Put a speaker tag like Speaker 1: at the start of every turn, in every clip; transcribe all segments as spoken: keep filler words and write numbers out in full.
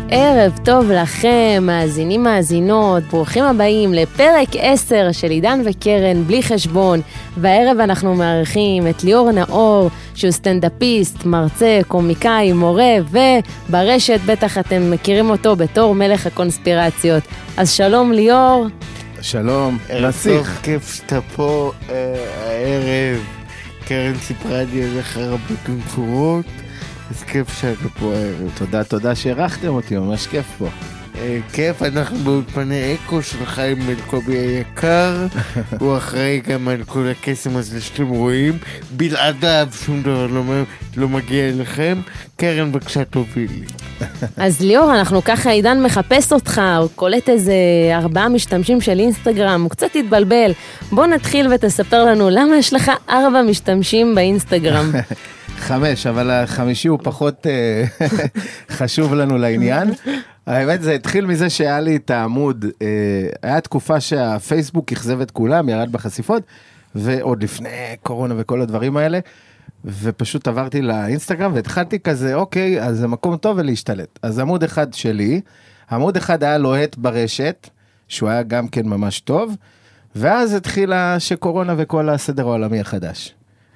Speaker 1: ערב טוב לכם, מאזינים מאזינות, ברוכים הבאים לפרק עשר של עידן וקרן בלי חשבון. והערב אנחנו מארחים את ליאור נאור, שהוא סטנדאפיסט, מרצה, קומיקאי, מורה, וברשת בטח אתם מכירים אותו בתור מלך הקונספירציות. אז שלום ליאור.
Speaker 2: שלום,
Speaker 3: נסיך. כיף שאתה פה הערב. קרן סיפרה לי עליך הרבה במקורות, אז כיף שאתה פה הערב.
Speaker 2: תודה, תודה שהרחתם אותי, ממש כיף פה.
Speaker 3: כיף, אנחנו באולפני אקו של חיים אלקובי היקר, הוא אחראי גם על כל הקסם הזה שאתם רואים, בלעדיו שום דבר לא מגיע אליכם. קרן בבקשה תובילי.
Speaker 1: אז ליאור, אנחנו ככה, עידן מחפש אותך, הוא קולט איזה ארבעה משתמשים של אינסטגרם, הוא קצת התבלבל. בוא נתחיל ותספר לנו למה יש לך ארבע משתמשים באינסטגרם.
Speaker 2: חמש, אבל החמישי הוא פחות חשוב לנו לעניין. האמת זה התחיל מזה שהיה לי את העמוד, היה תקופה שהפייסבוק יחזב את כולם, ירד בחשיפות, ועוד לפני קורונה וכל הדברים האלה, ופשוט עברתי לאינסטגרם והתחלתי כזה, אוקיי, אז זה מקום טוב ולהשתלט. אז עמוד אחד שלי, עמוד אחד היה לוהט ברשת, שהוא היה גם כן ממש טוב, ואז התחילה שקורונה וכל הסדר העולמי החדש.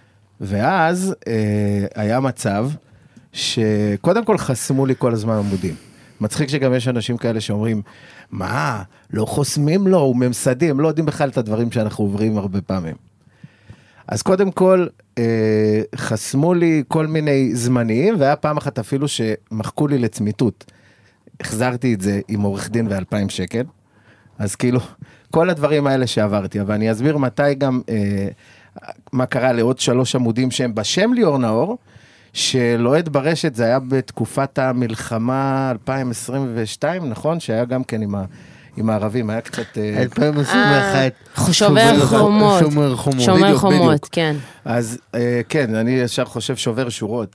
Speaker 2: ואז אה, היה מצב שקודם כל חסמו לי כל הזמן עמודים. מצחיק שגם יש אנשים כאלה שאומרים, מה, לא חוסמים לו, הוא ממסדים, לא יודעים בכלל את הדברים שאנחנו עוברים הרבה פעמים. אז קודם כל, אה, חסמו לי כל מיני זמניים, והיה פעם אחת אפילו שמחקו לי לצמיתות. החזרתי את זה עם עורך דין ואלפיים שקל, אז כאילו, כל הדברים האלה שעברתי, אבל אני אסביר מתי גם, אה, מה קרה לעוד שלוש עמודים שהם בשם ליאור נאור, שלועד ברשת, זה היה בתקופת המלחמה אלפיים עשרים ושתיים, נכון? שהיה גם כן עם ה... עם הערבים, היה קצת...
Speaker 3: אלפיים עשרים ואחת.
Speaker 1: שובר חומות.
Speaker 3: שומר חומות.
Speaker 1: שומר חומות, כן.
Speaker 2: אז כן, אני ישר חושב שובר שורות.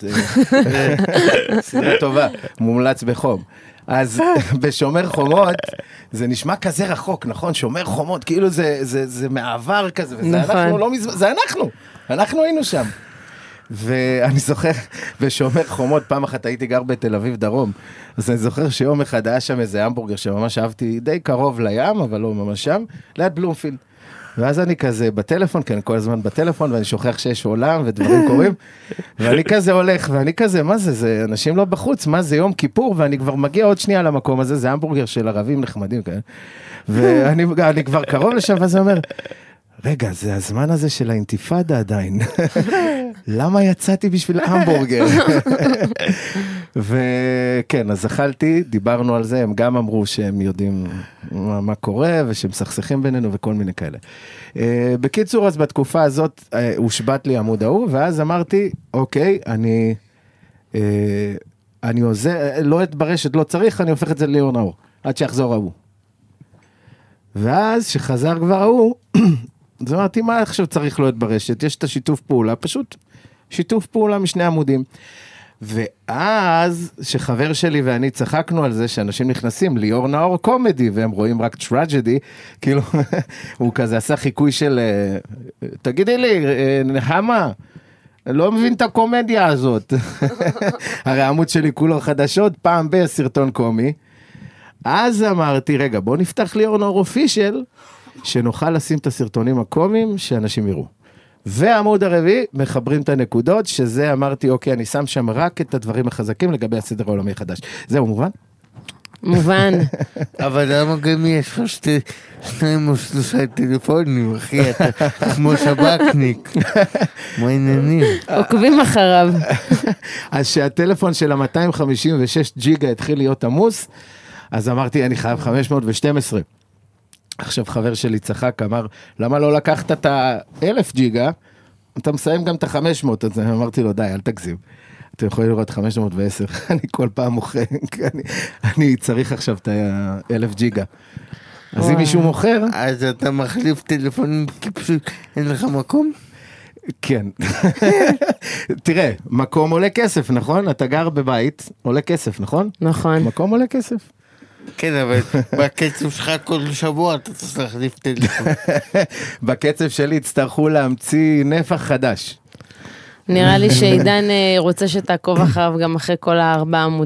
Speaker 2: סדרה טובה, מומלץ בחום. אז בשומר חומות, זה נשמע כזה רחוק, נכון? שומר חומות, כאילו זה מעבר כזה, וזה אנחנו לא מזמן, זה אנחנו. אנחנו היינו שם. ואני זוכר, בשומר חומות, פעם אחת הייתי גר בתל אביב דרום, אז אני זוכר שיום אחד היה שם איזה המבורגר שממש אהבתי, די קרוב לים, אבל לא ממש שם, ליד בלומפילד. ואז אני כזה בטלפון, כן, כל הזמן בטלפון, ואני שוכח שיש עולם ודברים קורים, ואני כזה הולך, ואני כזה, מה זה, זה אנשים לא בחוץ, מה זה יום כיפור, ואני כבר מגיע עוד שנייה למקום הזה, זה המבורגר של ערבים נחמדים כאלה, ואני אני כבר קרוב לשם, ואז אני אומר, רגע, זה הזמן הזה של האינתיפאדה עדיין. למה יצאתי בשביל המבורגר? וכן, אז אכלתי, דיברנו על זה, הם גם אמרו שהם יודעים מה, מה קורה, ושמסכסכים בינינו וכל מיני כאלה. בקיצור, אז בתקופה הזאת, הושבת לי עמוד ההוא, ואז אמרתי, אוקיי, אני, אני עוזר, לא את ברשת, לא צריך, אני הופך את זה ליאור נאור, עד שיחזור ההוא. ואז, שחזר כבר ההוא, אז אמרתי, מה עכשיו צריך להיות ברשת? יש את השיתוף פעולה, פשוט שיתוף פעולה משני עמודים. ואז, שחבר שלי ואני צחקנו על זה, שאנשים נכנסים ליאור נאור קומדי, והם רואים רק טרג'די, כאילו, הוא כזה עשה חיקוי של, תגידי לי, נחמה, לא מבין את הקומדיה הזאת. הרי העמוד שלי כולו חדשות, פעם בסרטון קומי. אז אמרתי, רגע, בוא נפתח ליאור נאור אופישל, שנוכל לשים את הסרטונים הקומיים שאנשים יראו. והעמוד הרביעי, מחברים את הנקודות, שזה אמרתי, אוקיי, אני שם שם רק את הדברים החזקים לגבי הסדר העולמי החדש. זהו, מובן?
Speaker 1: מובן.
Speaker 3: אבל למה גם יש לך שתי, שניים או שלושה טלפונים, אחי, אתה כמו שבקניק. מה העניינים?
Speaker 1: עוקבים אחריו.
Speaker 2: אז שהטלפון של ה-מאתיים חמישים ושש ג'יגה התחיל להיות עמוס, אז אמרתי, אני חייב חמש מאות ושתים עשרה. עכשיו חבר שלי צחק, אמר, למה לא לקחת את ה-אלף ג'יגה? אתה מסיים גם את ה-חמש מאות, אז אמרתי לו, די, אל תגזים. אתם יכולים לראות חמש מאות ועשר, אני כל פעם מוכר, אני, אני צריך עכשיו את ה-אלף ג'יגה. אז אם מישהו מוכר...
Speaker 3: אז אתה מחליף טלפון, כי פשוט אין לך מקום?
Speaker 2: כן. תראה, מקום עולה כסף, נכון? אתה גר בבית, עולה כסף, נכון?
Speaker 1: נכון.
Speaker 2: מקום עולה כסף.
Speaker 3: כן, אבל בקצב שלך כל שבוע אתה צריך להחליף טלפון.
Speaker 2: בקצב שלי הצטרכו להמציא נפח חדש.
Speaker 1: נראה לי שעידן רוצה שתעקוב אחריו גם אחרי כל הארבעה עמודים.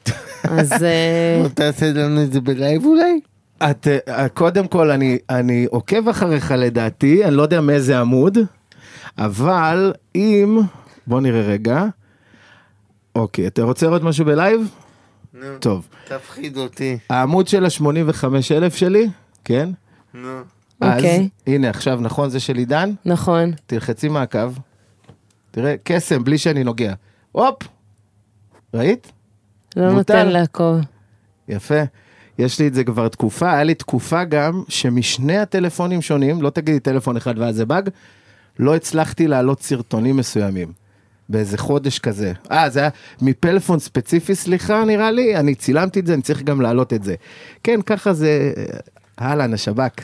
Speaker 1: אז...
Speaker 3: לא תעשה לנו את זה בלייב אולי?
Speaker 2: את, קודם כל, אני, אני עוקב אחריך לדעתי, אני לא יודע מאיזה עמוד, אבל אם, בוא נראה רגע, אוקיי, אתה רוצה לראות משהו בלייב?
Speaker 3: נו,
Speaker 2: טוב.
Speaker 3: תפחיד אותי.
Speaker 2: העמוד של ה-שמונים וחמישה אלף שלי, כן?
Speaker 3: נו.
Speaker 2: אז,
Speaker 1: אוקיי.
Speaker 2: הנה, עכשיו, נכון, זה של עידן?
Speaker 1: נכון.
Speaker 2: תלחצי מעקב. תראה, קסם, בלי שאני נוגע. הופ! ראית?
Speaker 1: לא
Speaker 2: בוטל.
Speaker 1: נותן לעקוב.
Speaker 2: יפה. יש לי את זה כבר תקופה, היה לי תקופה גם שמשני הטלפונים שונים, לא תגידי טלפון אחד ואז זה באג, לא הצלחתי להעלות סרטונים מסוימים. באיזה חודש כזה. אה, זה היה מפלאפון ספציפי, סליחה, נראה לי, אני צילמתי את זה, אני צריך גם להעלות את זה. כן, ככה זה, הלאה, השב"כ.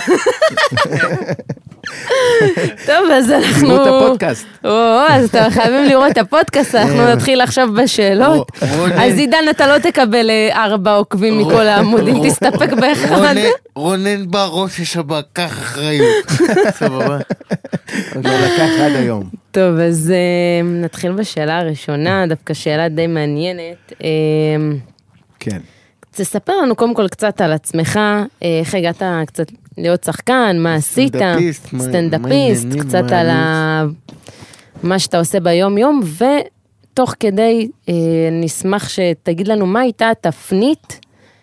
Speaker 1: טוב, אז אנחנו...
Speaker 2: תראו את הפודקאסט.
Speaker 1: או, אז אתם חייבים לראות את הפודקאסט, אנחנו נתחיל עכשיו בשאלות. אז עידן, אתה לא תקבל ארבע עוקבים מכל העמודים, תסתפק באחד.
Speaker 3: רונן בראש השב"כ, קח אחריות. סבבה.
Speaker 2: לא לקח עד היום.
Speaker 1: טוב, אז נתחיל בשאלה הראשונה, דווקא שאלה די מעניינת.
Speaker 2: כן.
Speaker 1: תספר לנו קודם כל קצת על עצמך, איך הגעת קצת להיות שחקן, מה עשית,
Speaker 3: סטנדאפיסט, מה-
Speaker 1: סטנדאפיסט,
Speaker 3: מה העניינים,
Speaker 1: קצת
Speaker 3: מה
Speaker 1: על ה... מה שאתה עושה ביום יום, ותוך כדי אה, נשמח שתגיד לנו מה הייתה התפנית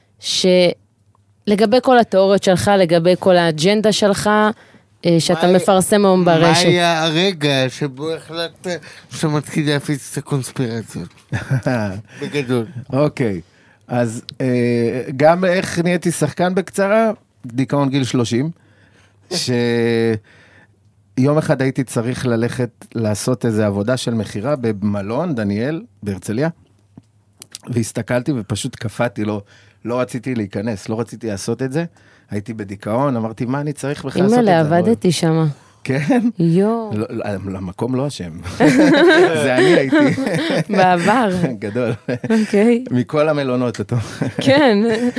Speaker 1: שלגבי כל התיאוריות שלך, לגבי כל האג'נדה שלך, אה, שאתה
Speaker 3: מה-
Speaker 1: מפרסם היום
Speaker 3: מה
Speaker 1: ברשת.
Speaker 3: היה הרגע שבו החלטת שאתה מתחיל להפיץ את הקונספירציות? בגדול.
Speaker 2: אוקיי, אז אה, גם איך נהייתי שחקן בקצרה, דיכאון גיל שלושים, שיום אחד הייתי צריך ללכת לעשות איזו עבודה של מחירה במלון, דניאל, בהרצליה, והסתכלתי ופשוט קפאתי, לא, לא רציתי להיכנס, לא רציתי לעשות את זה, הייתי בדיכאון, אמרתי, מה אני צריך בכלל לעשות את זה?
Speaker 1: אימא'לה, עבדתי שמה.
Speaker 2: כן?
Speaker 1: יו,
Speaker 2: לא, לא, למקום לא אשם. זה אני הייתי.
Speaker 1: בעבר.
Speaker 2: גדול.
Speaker 1: אוקיי.
Speaker 2: מכל המלונות, אתה.
Speaker 1: כן.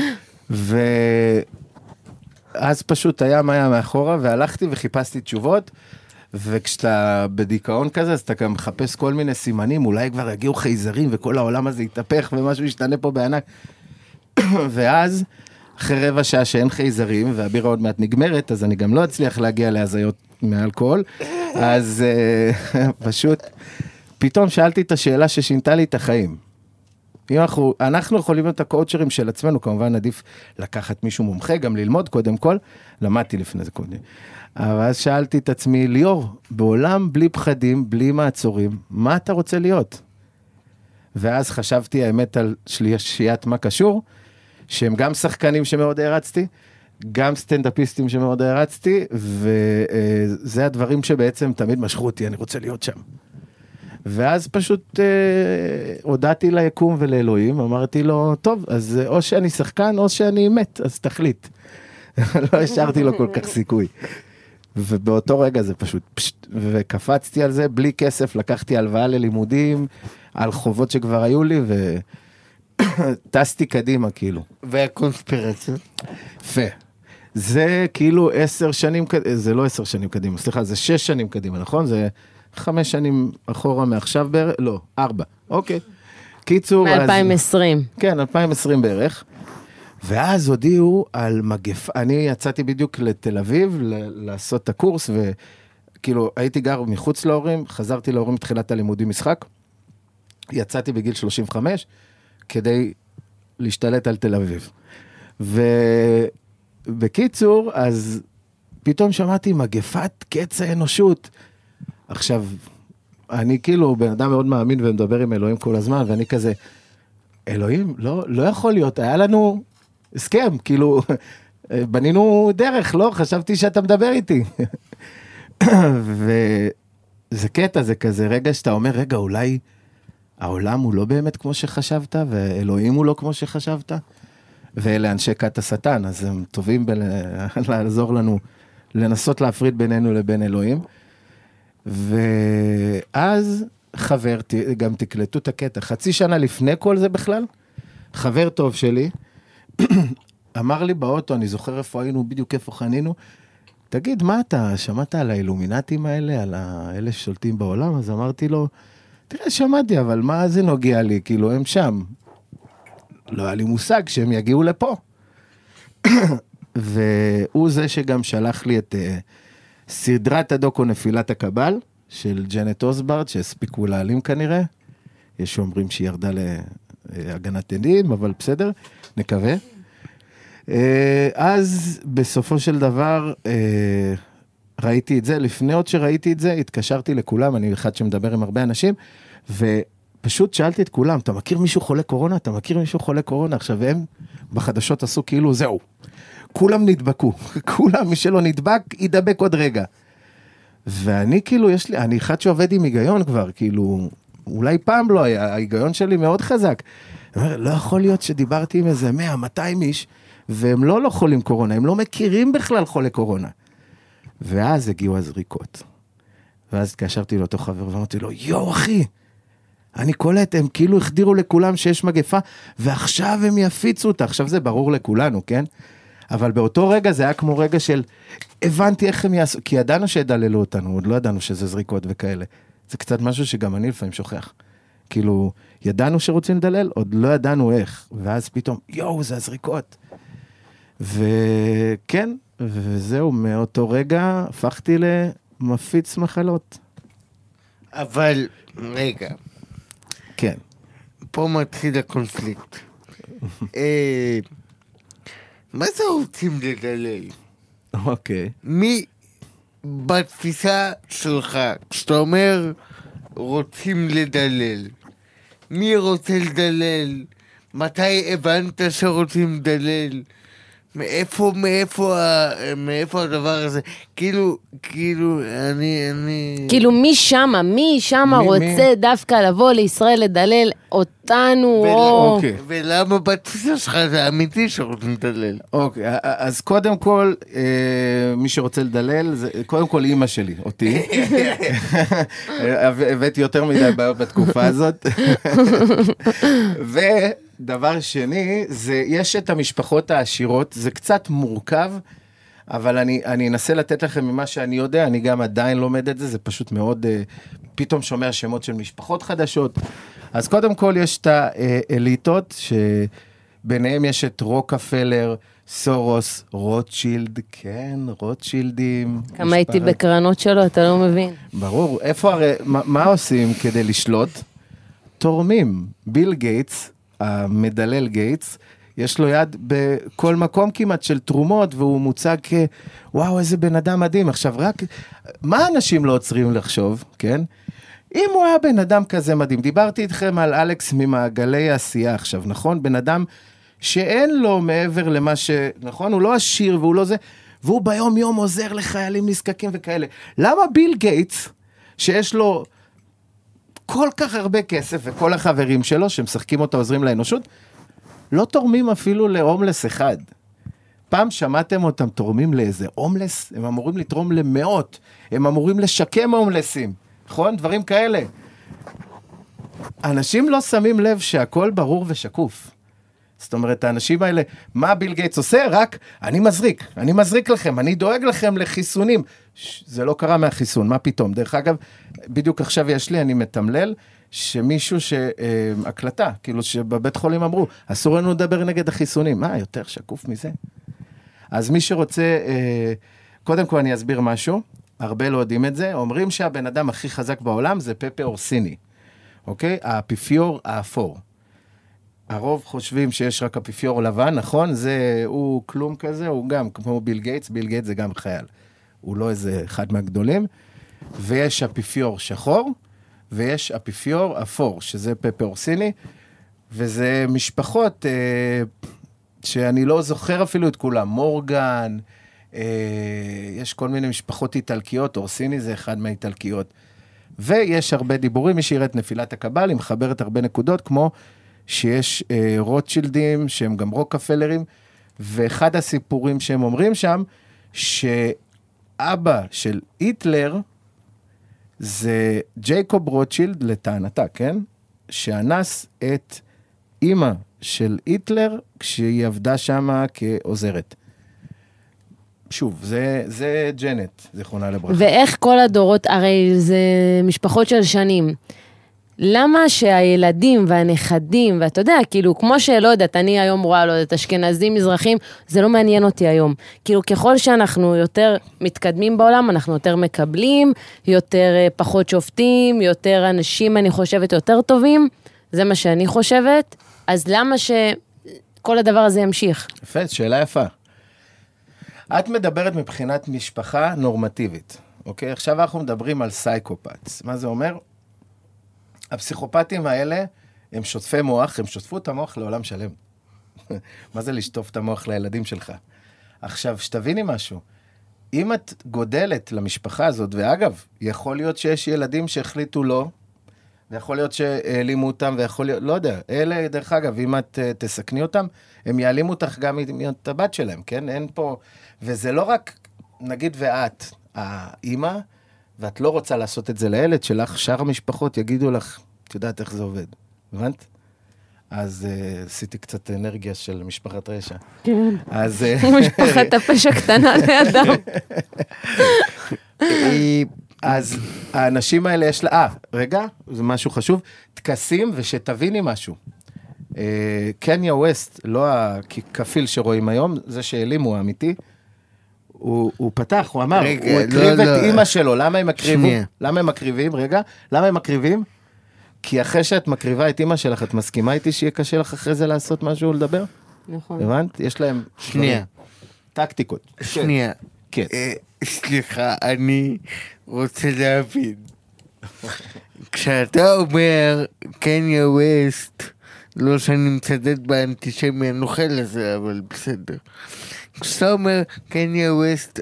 Speaker 2: ואז פשוט הים היה מאחורה, והלכתי וחיפשתי תשובות, וכשאתה בדיכאון כזה, אז אתה גם מחפש כל מיני סימנים, אולי כבר יגיעו חייזרים, וכל העולם הזה יתהפך, ומשהו ישתנה פה בענק. ואז, אחרי רבע שעה שאין חייזרים, והבירה עוד מעט נגמרת, אז אני גם לא אצליח להגיע להזיות מאלכוהול, אז uh, פשוט, פתאום שאלתי את השאלה ששינתה לי את החיים. אם אנחנו, אנחנו יכולים להיות הקואוצ'רים של עצמנו, כמובן עדיף לקחת מישהו מומחה, גם ללמוד קודם כל, למדתי לפני זה קודם. אבל אז שאלתי את עצמי, ליאור, בעולם בלי פחדים, בלי מעצורים, מה אתה רוצה להיות? ואז חשבתי האמת על שלישיית מה קשור, שהם גם שחקנים שמאוד הרצתי, גם סטנדאפיסטים שמאוד הרצתי, וזה הדברים שבעצם תמיד משכו אותי, אני רוצה להיות שם. ואז פשוט אה, הודעתי ליקום ולאלוהים, אמרתי לו, טוב, אז או שאני שחקן או שאני מת, אז תחליט. לא השארתי לו כל כך סיכוי. ובאותו רגע זה פשוט, פשט, וקפצתי על זה, בלי כסף, לקחתי הלוואה ללימודים, על חובות שכבר היו לי, וטסתי קדימה כאילו.
Speaker 3: והקונספירציה?
Speaker 2: יפה. זה כאילו עשר שנים, זה לא עשר שנים קדימה, סליחה, זה שש שנים קדימה, נכון? זה חמש שנים אחורה מעכשיו בערך, לא, ארבע, אוקיי. קיצור,
Speaker 1: מ-אלפיים עשרים.
Speaker 2: כן, אלפיים ועשרים בערך. ואז הודיעו על מגפה, אני יצאתי בדיוק לתל אביב ל- לעשות את הקורס, וכאילו הייתי גר מחוץ להורים, חזרתי להורים מתחילת הלימודים משחק, יצאתי בגיל שלושים וחמש, כדי להשתלט על תל אביב. ובקיצור, אז פתאום שמעתי מגפת קץ האנושות. עכשיו, אני כאילו בן אדם מאוד מאמין ומדבר עם אלוהים כל הזמן, ואני כזה, אלוהים, לא, לא יכול להיות, היה לנו הסכם, כאילו, בנינו דרך, לא? חשבתי שאתה מדבר איתי. וזה קטע, זה כזה רגע שאתה אומר, רגע, אולי העולם הוא לא באמת כמו שחשבת, ואלוהים הוא לא כמו שחשבת, ואלה אנשי כת השטן, אז הם טובים לעזור לנו, לנסות להפריד בינינו לבין אלוהים. ואז חבר, גם תקלטו את הקטע, חצי שנה לפני כל זה בכלל, חבר טוב שלי, אמר לי באוטו, אני זוכר איפה היינו, בדיוק איפה חנינו, תגיד, מה אתה, שמעת על האילומינטים האלה, על האלה ששולטים בעולם? אז אמרתי לו, תראה, שמעתי, אבל מה זה נוגע לי? כאילו, הם שם. לא היה לי מושג שהם יגיעו לפה. והוא זה שגם שלח לי את uh, סדרת הדוקו נפילת הקבל, של ג'נט אוסברד, שהספיקו להעלים כנראה. יש שאומרים שהיא ירדה להגנת עדים, אבל בסדר, נקווה. Uh, אז בסופו של דבר, uh, ראיתי את זה, לפני עוד שראיתי את זה, התקשרתי לכולם, אני אחד שמדבר עם הרבה אנשים, ופשוט שאלתי את כולם, אתה מכיר מישהו חולה קורונה? אתה מכיר מישהו חולה קורונה? עכשיו הם בחדשות עשו כאילו, זהו, כולם נדבקו, כולם, מי שלא נדבק, ידבק עוד רגע. ואני כאילו, יש לי, אני אחד שעובד עם היגיון כבר, כאילו, אולי פעם לא היה, ההיגיון שלי מאוד חזק. אני אומר, לא יכול להיות שדיברתי עם איזה מאה, מאתיים איש, והם לא לא חולים קורונה, הם לא מכירים בכלל חולי קורונה. ואז הגיעו הזריקות. ואז התקשרתי לאותו חבר ואמרתי לו, יו אחי, אני קולט, הם כאילו החדירו לכולם שיש מגפה, ועכשיו הם יפיצו אותה. עכשיו זה ברור לכולנו, כן? אבל באותו רגע זה היה כמו רגע של, הבנתי איך הם יעשו, כי ידענו שידללו אותנו, עוד לא ידענו שזה זריקות וכאלה. זה קצת משהו שגם אני לפעמים שוכח. כאילו, ידענו שרוצים לדלל, עוד לא ידענו איך. ואז פתאום, יו, זה הזריקות. וכן, וזהו, מאותו רגע הפכתי למפיץ מחלות.
Speaker 3: אבל, רגע.
Speaker 2: כן.
Speaker 3: פה מתחיל הקונפליקט. מה זה רוצים לדלל?
Speaker 2: אוקיי.
Speaker 3: מי, בתפיסה שלך, כשאתה אומר רוצים לדלל, מי רוצה לדלל? מתי הבנת שרוצים לדלל? מאיפה, מאיפה, מאיפה הדבר הזה? כאילו, כאילו, אני, אני...
Speaker 1: כאילו מי שמה, מי שמה
Speaker 2: מי,
Speaker 1: רוצה
Speaker 2: מי?
Speaker 1: דווקא לבוא לישראל לדלל אותנו,
Speaker 3: ול-
Speaker 1: או...
Speaker 2: אוקיי.
Speaker 3: ולמה בתפיסה שלך זה אמיתי שרוצים לדלל?
Speaker 2: אוקיי, אז קודם כל, אה, מי שרוצה לדלל, זה קודם כל אימא שלי, אותי. הבאתי יותר מדי בעיות בתקופה הזאת. ודבר שני, זה, יש את המשפחות העשירות, זה קצת מורכב, אבל אני, אני אנסה לתת לכם ממה שאני יודע, אני גם עדיין לומד את זה, זה פשוט מאוד, אה, פתאום שומע שמות של משפחות חדשות. אז קודם כל יש את האליטות, שביניהם יש את רוקפלר, סורוס, רוטשילד, כן, רוטשילדים.
Speaker 1: כמה הייתי בקרנות שלו, אתה לא מבין.
Speaker 2: ברור, איפה הרי, מה, מה עושים כדי לשלוט? תורמים. ביל גייטס, המדלל גייטס, יש לו יד בכל מקום כמעט של תרומות, והוא מוצג כ... וואו, איזה בן אדם מדהים. עכשיו, רק... מה אנשים לא עוצרים לחשוב, כן? אם הוא היה בן אדם כזה מדהים, דיברתי איתכם על אלכס ממעגלי העשייה עכשיו, נכון? בן אדם שאין לו מעבר למה ש... נכון? הוא לא עשיר והוא לא זה, והוא ביום יום עוזר לחיילים נזקקים וכאלה. למה ביל גייטס, שיש לו כל כך הרבה כסף, וכל החברים שלו שמשחקים אותו עוזרים לאנושות, לא תורמים אפילו להומלס אחד. פעם שמעתם אותם תורמים לאיזה הומלס? הם אמורים לתרום למאות, הם אמורים לשקם הומלסים, נכון? דברים כאלה. אנשים לא שמים לב שהכל ברור ושקוף. זאת אומרת, האנשים האלה, מה ביל גייטס עושה? רק, אני מזריק, אני מזריק לכם, אני דואג לכם לחיסונים. זה לא קרה מהחיסון, מה פתאום? דרך אגב, בדיוק עכשיו יש לי, אני מתמלל, שמישהו שהקלטה, כאילו שבבית חולים אמרו, אסור לנו לדבר נגד החיסונים. מה, יותר שקוף מזה? אז מי שרוצה, קודם כל אני אסביר משהו, הרבה לא יודעים את זה, אומרים שהבן אדם הכי חזק בעולם זה פפה אורסיני, אוקיי? האפיפיור האפור. הרוב חושבים שיש רק אפיפיור לבן, נכון? זה, הוא כלום כזה, הוא גם כמו ביל גייטס, ביל גייטס זה גם חייל. הוא לא איזה אחד מהגדולים. ויש אפיפיור שחור, ויש אפיפיור אפור, שזה פפה אורסיני, וזה משפחות אה, שאני לא זוכר אפילו את כולם, מורגן, אה, יש כל מיני משפחות איטלקיות, אורסיני זה אחד מהאיטלקיות, ויש הרבה דיבורים, מי שיראה את נפילת הקבל, היא מחברת הרבה נקודות, כמו שיש אה, רוטשילדים, שהם גם רוקפלרים, ואחד הסיפורים שהם אומרים שם, שאבא של היטלר, זה ג'ייקוב רוטשילד לטענתה, כן? שאנס את אמא של היטלר, כשהיא עבדה שם כעוזרת. שוב, זה, זה ג'נט, זיכרונה לברכה.
Speaker 1: ואיך כל הדורות, הרי זה משפחות של שנים. למה שהילדים והנכדים, ואתה יודע, כאילו, כמו שלא יודעת, אני היום רואה, לא יודעת, אשכנזים, מזרחים, זה לא מעניין אותי היום. כאילו, ככל שאנחנו יותר מתקדמים בעולם, אנחנו יותר מקבלים, יותר פחות שופטים, יותר אנשים, אני חושבת, יותר טובים, זה מה שאני חושבת, אז למה שכל הדבר הזה ימשיך?
Speaker 2: יפה, שאלה יפה. את מדברת מבחינת משפחה נורמטיבית, אוקיי? עכשיו אנחנו מדברים על סייקופטס. מה זה אומר? הפסיכופטים האלה הם שוטפי מוח, הם שוטפו את המוח לעולם שלם. מה זה לשטוף את המוח לילדים שלך? עכשיו, שתביני משהו. אם את גודלת למשפחה הזאת, ואגב, יכול להיות שיש ילדים שהחליטו לא, ויכול להיות שהעלימו אותם, ויכול להיות, לא יודע, אלה, דרך אגב, אם את תסכני אותם, הם יעלימו אותך גם את הבת שלהם, כן? אין פה, וזה לא רק, נגיד ואת, האמא, ואת לא רוצה לעשות את זה לילד שלך, שאר המשפחות יגידו לך, את יודעת איך זה עובד, הבנת? אז uh, עשיתי קצת אנרגיה של משפחת רשע.
Speaker 1: כן,
Speaker 2: אז,
Speaker 1: משפחת הפשע קטנה לידם.
Speaker 2: אז האנשים האלה יש לה, אה, רגע, זה משהו חשוב, תקסים ושתביני משהו. קניה ווסט, לא הכפיל שרואים היום, זה שהעלימו האמיתי, הוא, הוא פתח, הוא אמר, רגע, הוא הקריב לא, את לא. אמא שלו, למה הם מקריבים? למה הם מקריבים? רגע, למה הם מקריבים? כי אחרי שאת מקריבה את אמא שלך, את מסכימה איתי שיהיה קשה לך אחרי זה לעשות משהו לדבר?
Speaker 1: נכון.
Speaker 2: הבנת? יש להם...
Speaker 3: שנייה.
Speaker 2: טקטיקות.
Speaker 3: שנייה.
Speaker 2: כן.
Speaker 3: סליחה, אני רוצה להבין. כשאתה אומר קניה ווסט, לא שאני מצדד באנטישמי הנוכל הזה, אבל בסדר. כשאתה אומר קניה ווסט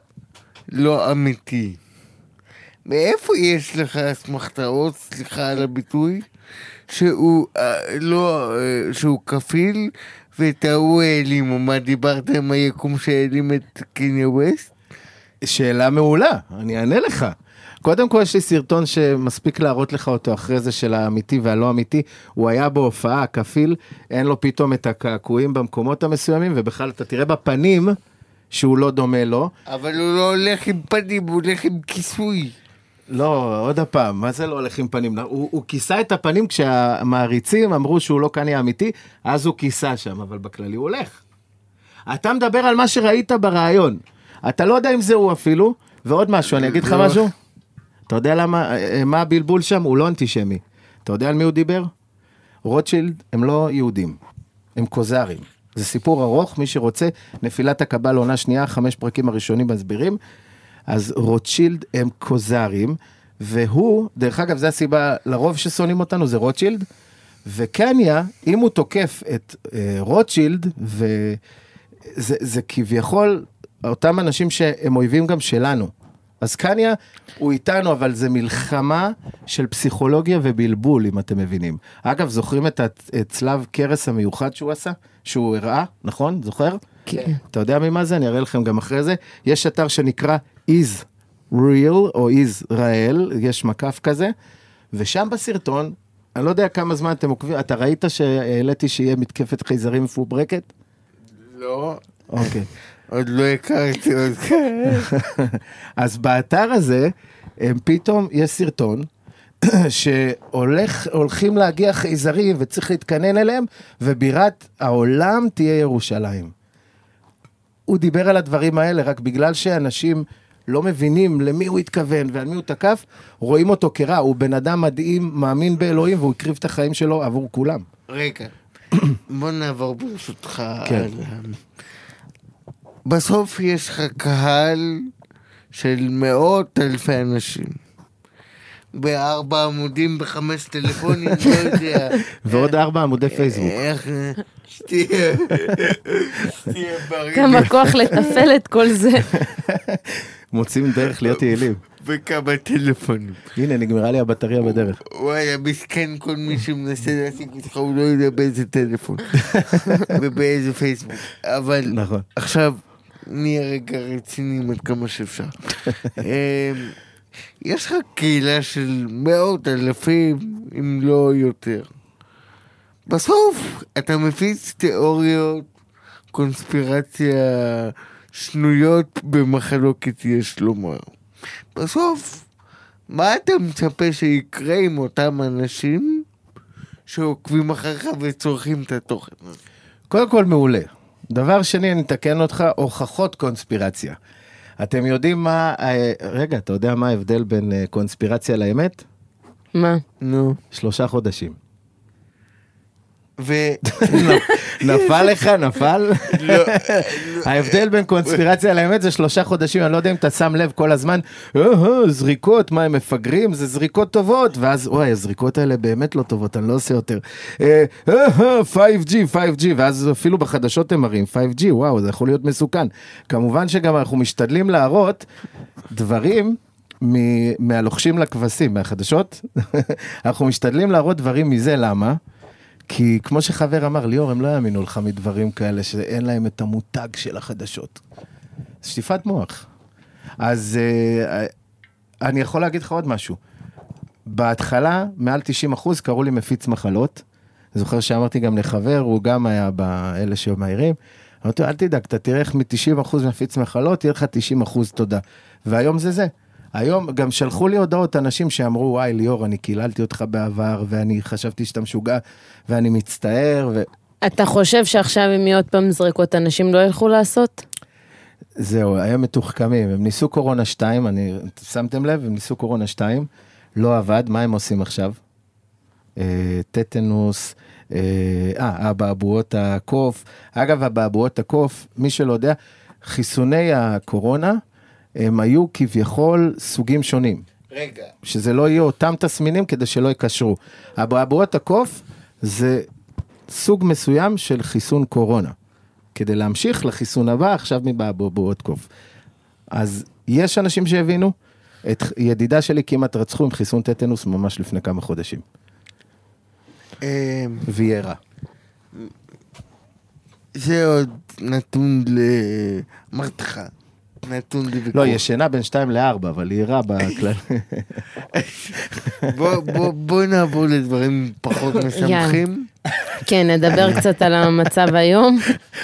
Speaker 3: לא אמיתי, מאיפה יש לך אסמכתאות, סליחה על הביטוי, שהוא לא, שהוא כפיל, ואת ההוא העלימו? מה דיברת עם היקום שהעלים את קניה ווסט?
Speaker 2: שאלה מעולה, אני אענה לך. קודם כל יש לי סרטון שמספיק להראות לך אותו אחרי זה של האמיתי והלא אמיתי, הוא היה בהופעה, כפיל, אין לו פתאום את הקעקועים במקומות המסוימים, ובכלל אתה תראה בפנים שהוא לא דומה לו.
Speaker 3: אבל הוא לא הולך עם פנים, הוא הולך עם כיסוי.
Speaker 2: לא, עוד הפעם, מה זה לא הולך עם פנים? הוא, הוא כיסה את הפנים כשהמעריצים אמרו שהוא לא קניה אמיתי, אז הוא כיסה שם, אבל בכללי הוא הולך. אתה מדבר על מה שראית ברעיון. אתה לא יודע אם זה הוא אפילו, ועוד משהו, אני אגיד לך משהו? אתה יודע למה, מה הבלבול שם? הוא לא אנטישמי. אתה יודע על מי הוא דיבר? רוטשילד הם לא יהודים, הם קוזרים. זה סיפור ארוך, מי שרוצה, נפילת הקבל עונה שנייה, חמש פרקים הראשונים מסבירים, אז רוטשילד הם קוזרים, והוא, דרך אגב, זה הסיבה לרוב ששונאים אותנו, זה רוטשילד, וקניה, אם הוא תוקף את אה, רוטשילד, וזה זה כביכול, אותם אנשים שהם אויבים גם שלנו. אז קניה הוא איתנו, אבל זה מלחמה של פסיכולוגיה ובלבול, אם אתם מבינים. אגב, זוכרים את, את צלב קרס המיוחד שהוא עשה? שהוא הראה, נכון? זוכר?
Speaker 1: כן.
Speaker 2: אתה יודע ממה זה? אני אראה לכם גם אחרי זה. יש אתר שנקרא Is Real, או Israel, יש מקף כזה, ושם בסרטון, אני לא יודע כמה זמן אתם עוקבים, אתה ראית שהעליתי שיהיה מתקפת חייזרים מפוברקת?
Speaker 3: לא.
Speaker 2: אוקיי.
Speaker 3: עוד לא הכרתי עוד כאלה.
Speaker 2: אז באתר הזה, הם פתאום, יש סרטון, שהולכים להגיע חייזרים, וצריך להתכנן אליהם, ובירת העולם תהיה ירושלים. הוא דיבר על הדברים האלה, רק בגלל שאנשים לא מבינים למי הוא התכוון, ועל מי הוא תקף, רואים אותו כרע, הוא בן אדם מדהים, מאמין באלוהים, והוא הקריב את החיים שלו עבור כולם.
Speaker 3: רגע, בוא נעבור ברשותך.
Speaker 2: כן.
Speaker 3: בסוף יש לך קהל של מאות אלפי אנשים. בארבע עמודים, בחמש טלפונים, לא יודע.
Speaker 2: ועוד ארבע עמודי פייסבוק.
Speaker 3: איך... שתהיה... שתהיה בריא.
Speaker 1: כמה כוח לטפל את כל זה.
Speaker 2: מוצאים דרך להיות יעילים.
Speaker 3: וכמה טלפונים.
Speaker 2: הנה, נגמרה לי הבטריה בדרך.
Speaker 3: וואי, מסכן כל מי שמנסה להשיג אותך, הוא לא יודע באיזה טלפון. ובאיזה פייסבוק. אבל...
Speaker 2: נכון.
Speaker 3: עכשיו... נהיה רגע רציניים עד כמה שאפשר. יש לך קהילה של מאות אלפים, אם לא יותר. בסוף אתה מפיץ תיאוריות, קונספירציה, שנויות במחלוקת יש לומר. בסוף מה אתה מצפה שיקרה עם אותם אנשים שעוקבים אחריך וצורכים את התוכן הזה?
Speaker 2: קודם כל מעולה. דבר שני, אני אתקן אותך, הוכחות קונספירציה. אתם יודעים מה, רגע, אתה יודע מה ההבדל בין קונספירציה לאמת?
Speaker 1: מה?
Speaker 3: נו.
Speaker 2: שלושה חודשים.
Speaker 3: ו...
Speaker 2: נפל לך, נפל? ההבדל בין קונספירציה לאמת זה שלושה חודשים, אני לא יודע אם אתה שם לב כל הזמן, זריקות, מה הם מפגרים, זה זריקות טובות, ואז, אוי, הזריקות האלה באמת לא טובות, אני לא עושה יותר. פייב ג'י, פייב ג'י, ואז אפילו בחדשות הם מראים, פייב ג'י, וואו, זה יכול להיות מסוכן. כמובן שגם אנחנו משתדלים להראות דברים מהלוחשים לכבשים, מהחדשות, אנחנו משתדלים להראות דברים מזה, למה? כי כמו שחבר אמר, ליאור, הם לא יאמינו לך מדברים כאלה, שאין להם את המותג של החדשות. שטיפת מוח. אז uh, אני יכול להגיד לך עוד משהו. בהתחלה, מעל תשעים אחוז קראו לי מפיץ מחלות. אני זוכר שאמרתי גם לחבר, הוא גם היה באלה שמהירים. אמרתי, אל תדאג, אתה תראה איך מ-תשעים אחוז מפיץ מחלות, תהיה לך תשעים אחוז תודה. והיום זה זה. היום גם שלחו לי הודעות אנשים שאמרו, וואי ליאור, אני קיללתי אותך בעבר, ואני חשבתי שאתה משוגע, ואני מצטער. ו...
Speaker 1: אתה חושב שעכשיו אם יהיו עוד פעם זריקות, אנשים לא ילכו לעשות?
Speaker 2: זהו, הם מתוחכמים, הם ניסו קורונה שתיים, אני, שמתם לב, הם ניסו קורונה שתיים, לא עבד, מה הם עושים עכשיו? אה, טטנוס, אה, הבעבועות הקוף, אגב, הבעבועות הקוף, מי שלא יודע, חיסוני הקורונה, הם היו כביכול סוגים שונים.
Speaker 3: רגע.
Speaker 2: שזה לא יהיו אותם תסמינים כדי שלא יקשרו. הבעבועות הקוף זה סוג מסוים של חיסון קורונה. כדי להמשיך לחיסון הבא, עכשיו מבעבועות קוף. אז יש אנשים שהבינו, את ידידה שלי כמעט רצחו עם חיסון טטנוס ממש לפני כמה חודשים. ויירה.
Speaker 3: זה עוד נתון ל... אמרתי לך. נתון לוויכוח.
Speaker 2: לא, ישנה בין שתיים לארבע, אבל היא רע בכלל.
Speaker 3: בוא נעבור לדברים פחות משמחים.
Speaker 1: כן, נדבר קצת על המצב היום.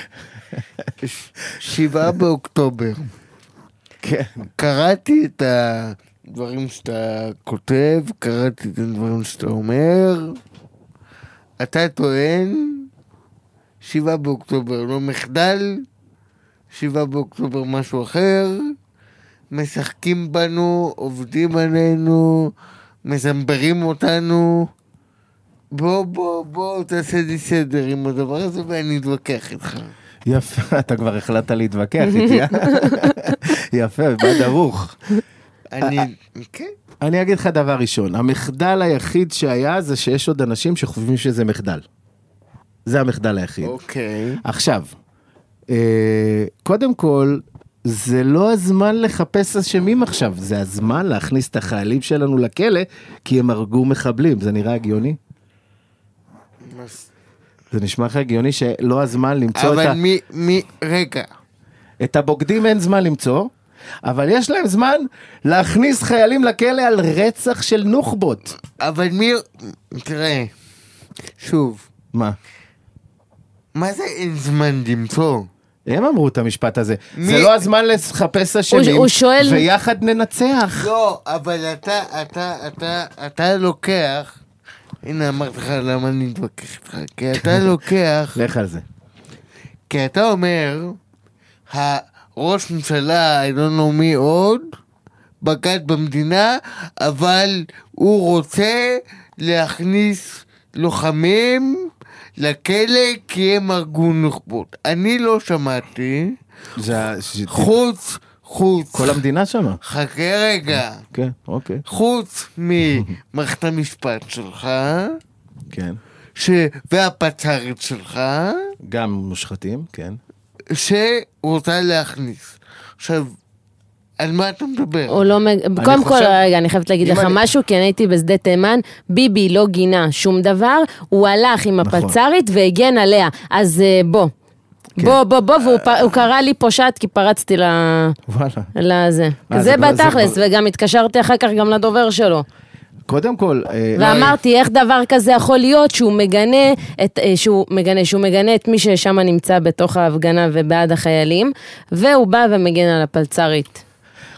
Speaker 3: שבעה באוקטובר.
Speaker 2: כן.
Speaker 3: קראתי את הדברים שאתה כותב, קראתי את הדברים שאתה אומר. אתה טוען, שבעה באוקטובר לא מחדל, שבעה באוקטובר משהו אחר, משחקים בנו, עובדים עלינו, מזמברים אותנו. בוא, בוא, בוא, תעשה לי סדר עם הדבר הזה ואני אתווכח איתך.
Speaker 2: יפה, אתה כבר החלטת להתווכח איתי, אה? יפה, בא דרוך.
Speaker 3: אני, כן.
Speaker 2: אני אגיד לך דבר ראשון, המחדל היחיד שהיה זה שיש עוד אנשים שחושבים שזה מחדל. זה המחדל היחיד.
Speaker 3: אוקיי.
Speaker 2: עכשיו, קודם כל, זה לא הזמן לחפש אשמים עכשיו, זה הזמן להכניס את החיילים שלנו לכלא, כי הם הרגו מחבלים, זה נראה הגיוני? זה נשמע לך הגיוני שלא הזמן למצוא את ה...
Speaker 3: אבל מי, מי, רגע.
Speaker 2: את הבוגדים אין זמן למצוא, אבל יש להם זמן להכניס חיילים לכלא על רצח של נוח'בות.
Speaker 3: אבל מי, תראה, שוב.
Speaker 2: מה?
Speaker 3: מה זה אין זמן למצוא?
Speaker 2: הם אמרו את המשפט הזה.
Speaker 3: מי...
Speaker 2: זה לא הזמן לחפש אשמים,
Speaker 1: הוא שואל...
Speaker 2: ויחד ננצח.
Speaker 3: לא, אבל אתה, אתה, אתה, אתה לוקח, הנה אמרתי לך למה אני מתווכח איתך, כי אתה לוקח,
Speaker 2: לך על זה.
Speaker 3: כי אתה אומר, הראש ממשלה, I don't know מי עוד, בגד במדינה, אבל הוא רוצה להכניס לוחמים לכלא כי הם הרגו נוח'בות. אני לא שמעתי, חוץ, חוץ.
Speaker 2: כל המדינה שמה.
Speaker 3: חכה רגע.
Speaker 2: כן, אוקיי.
Speaker 3: חוץ ממערכת המשפט שלך,
Speaker 2: כן.
Speaker 3: והפצ"רית שלך,
Speaker 2: גם מושחתים, כן.
Speaker 3: שרוצה להכניס. עכשיו, על מה אתה מדבר?
Speaker 1: קודם כל, רגע, אני חייבת להגיד לך משהו, כי אני הייתי בשדה תימן, ביבי לא גינה שום דבר, הוא הלך עם הפצ"רית והגן עליה, אז בוא, בוא, בוא, בוא, והוא קרא לי פושט, כי פרצתי לזה. זה בתכלס, וגם התקשרתי אחר כך גם לדובר שלו.
Speaker 2: קודם כל...
Speaker 1: ואמרתי, איך דבר כזה יכול להיות שהוא מגנה את, שהוא מגנה, שהוא מגנה את מי ששם נמצא בתוך ההפגנה ובעד החיילים, והוא בא ומגן על הפלצרית.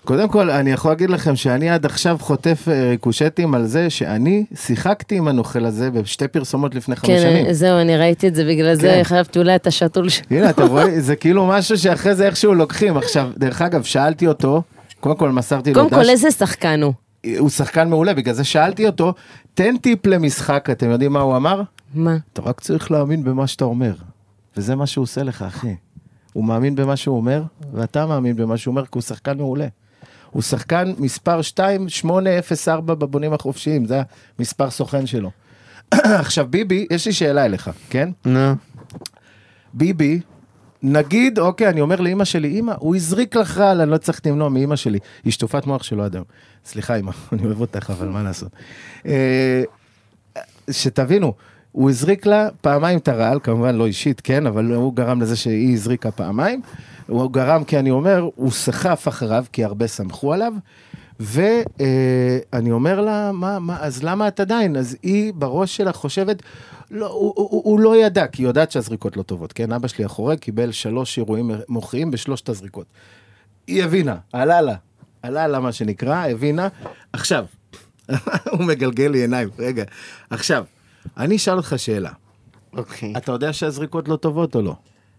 Speaker 2: קודם כל, אני יכול להגיד לכם שאני עד עכשיו חוטף ריקושטים על זה שאני שיחקתי עם הנוכל הזה בשתי פרסומות לפני חמש שנים.
Speaker 1: כן, זהו, אני ראיתי את זה, בגלל זה חייבתי אולי את השתול שלי.
Speaker 2: הנה, אתה רואה, זה כאילו משהו שאחרי זה איכשהו לוקחים. עכשיו, דרך אגב, שאלתי אותו, קודם כל מסרתי לו דש.
Speaker 1: קודם כל, איזה שחקן הוא?
Speaker 2: הוא שחקן מעולה, בגלל זה שאלתי אותו, תן טיפ למשחק, אתם יודעים מה הוא אמר?
Speaker 1: מה?
Speaker 2: אתה רק צריך להאמין במה שאתה אומר. וזה מה שהוא עושה לך, אחי. הוא מאמין במה שהוא אומר, ואתה מאמין במה שהוא אומר, כי הוא שחקן מעולה. הוא שחקן מספר שתיים שמונה אפס ארבע בבונים החופשיים, זה המספר סוכן שלו. עכשיו, ביבי, יש לי שאלה אליך, כן?
Speaker 3: נו.
Speaker 2: ביבי, נגיד, אוקיי, אני אומר לאמא שלי, אמא, הוא הזריק לך רעל, אני לא צריך למנוע מאמא שלי. היא שטופת מוח שלו עד היום. סליחה, אמא, אני אוהב אותך, אבל מה לעשות? שתבינו, הוא הזריק לה פעמיים את הרעל, כמובן לא אישית, כן, אבל הוא גרם לזה שהיא הזריקה פעמיים, הוא גרם, כי אני אומר, הוא סחף אחריו, כי הרבה סמכו עליו, ואני אומר לה, מה, מה, אז למה את עדיין? אז היא בראש שלה חושבת, לא, הוא, הוא, הוא לא ידע, כי היא יודעת שהזריקות לא טובות, כן, אבא שלי אחורי קיבל שלוש אירועים מוחיים בשלושת הזריקות. היא הבינה, עלה לה, עלה לה מה שנקרא, הבינה, עכשיו, הוא מגלגל לי עיניים, רגע, עכשיו, אני אשאל אותך שאלה.
Speaker 3: אוקיי.
Speaker 2: אתה יודע שהזריקות לא טובות או לא?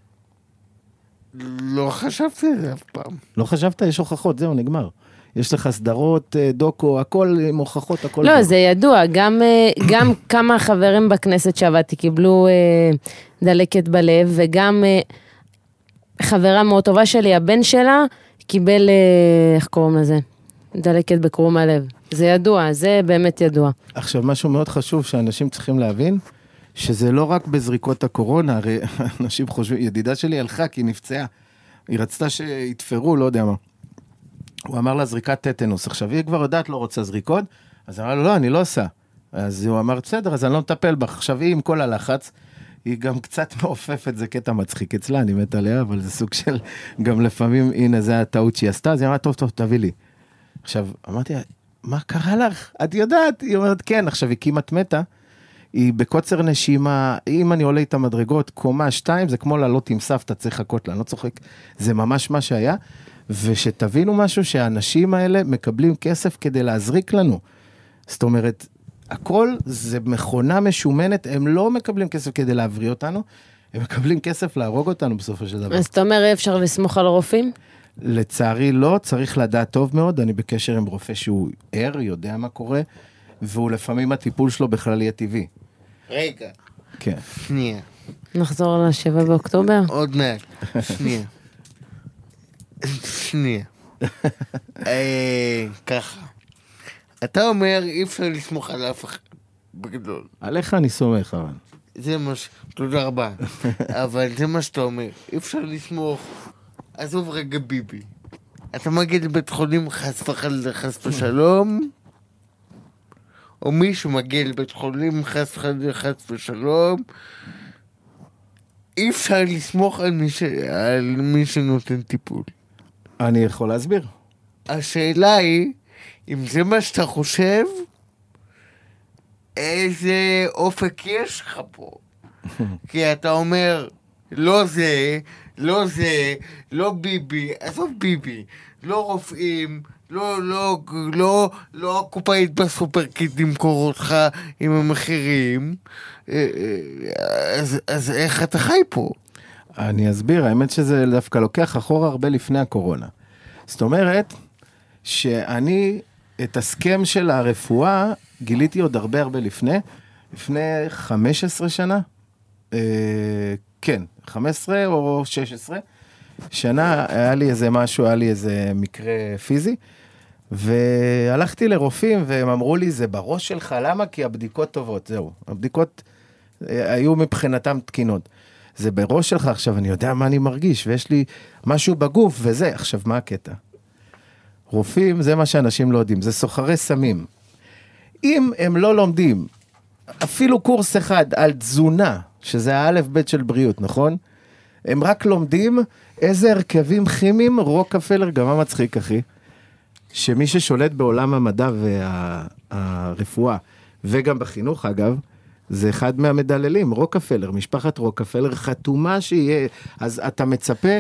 Speaker 3: לא חשבתי על זה אף פעם.
Speaker 2: לא חשבת? יש הוכחות, זהו, נגמר. יש לך סדרות, דוקו, הכל עם הוכחות, הכל...
Speaker 1: לא, זה ידוע, גם, גם כמה חברים בכנסת שעבדתי קיבלו דלקת בלב, וגם חברה מאוד טובה שלי, הבן שלה, קיבל, איך קוראים לזה? דלקת בקרום הלב. זה ידוע, זה באמת ידוע.
Speaker 2: עכשיו, משהו מאוד חשוב שאנשים צריכים להבין, שזה לא רק בזריקות הקורונה, הרי אנשים חושבים, ידידה שלי הלכה כי היא נפצעה, היא רצתה שיתפרו, לא יודע מה. הוא אמר לה זריקת טטנוס, עכשיו היא כבר יודעת לא רוצה זריקות, אז אמרה לו, לא, אני לא עושה. אז הוא אמר, בסדר, אז אני לא מטפל בך. עכשיו היא עם כל הלחץ, היא גם קצת מעופפת, זה קטע מצחיק אצלה, אני מת עליה, אבל זה סוג של, גם לפעמים, הנה, זה הטעות שהיא עשתה, אז היא אמרה, טוב, טוב, תביא לי. עכשיו, אמרתי, מה קרה לך? את יודעת? היא אומרת, כן, עכשיו היא כמעט מתה, היא בקוצר נשימה, אם אני עולה איתה מדרגות, קומה שתיים, זה כמו לעלות עם סבתא, צריך לחכות לה, אני לא צוחק, זה ממש מה שהיה, ושתבינו משהו שהאנשים האלה מקבלים כסף כדי להזריק לנו. זאת אומרת, הכל זה מכונה משומנת, הם לא מקבלים כסף כדי להבריא אותנו, הם מקבלים כסף להרוג אותנו בסופו של דבר.
Speaker 1: אז אתה אומר, אפשר לסמוך על רופאים?
Speaker 2: לצערי לא, צריך לדעת טוב מאוד, אני בקשר עם רופא שהוא ער, יודע מה קורה, והוא לפעמים הטיפול שלו בכלל יהיה טבעי.
Speaker 3: רגע.
Speaker 2: כן.
Speaker 3: שנייה.
Speaker 1: נחזור לשבעה באוקטובר?
Speaker 3: עוד מעט. שנייה. שנייה. ככה. אתה אומר, אי אפשר לסמוך על אף אחד בגדול.
Speaker 2: עליך אני סומך, אבל.
Speaker 3: זה מה ש... תודה רבה. אבל זה מה שאתה אומר. אי אפשר לסמוך. עזוב רגע ביבי. אתה מגיע לבית חולים חס וחלילה חס ושלום, או מישהו מגיע לבית חולים חס וחלילה חס ושלום, אי אפשר לסמוך על מי, ש... על מי שנותן טיפול.
Speaker 2: אני יכול להסביר.
Speaker 3: השאלה היא, אם זה מה שאתה חושב, איזה אופק יש לך פה? כי אתה אומר, לא זה, לא זה, לא ביבי, עזוב ביבי, לא רופאים, לא, לא, לא, לא הקופאית בסופרקיט למכור אותך עם המחירים, אז, אז איך אתה חי פה?
Speaker 2: אני אסביר, האמת שזה דווקא לוקח אחורה הרבה לפני הקורונה. זאת אומרת, שאני את הסכם של הרפואה גיליתי עוד הרבה הרבה לפני, לפני חמש עשרה שנה, אה, כן, חמש עשרה או שש עשרה שנה, היה לי איזה משהו, היה לי איזה מקרה פיזי, והלכתי לרופאים והם אמרו לי, זה בראש שלך, למה? כי הבדיקות טובות, זהו, הבדיקות היו מבחינתם תקינות. זה בראש שלך, עכשיו אני יודע מה אני מרגיש, ויש לי משהו בגוף וזה, עכשיו מה הקטע? רופאים זה מה שאנשים לא יודעים, זה סוחרי סמים. אם הם לא לומדים אפילו קורס אחד על תזונה, שזה האלף בית של בריאות, נכון? הם רק לומדים איזה הרכבים כימיים, רוקפלר, גם מה מצחיק אחי, שמי ששולט בעולם המדע והרפואה, וגם בחינוך אגב, זה אחד מהמדללים, רוקפלר, משפחת רוקפלר, חתומה שיהיה, אז אתה מצפה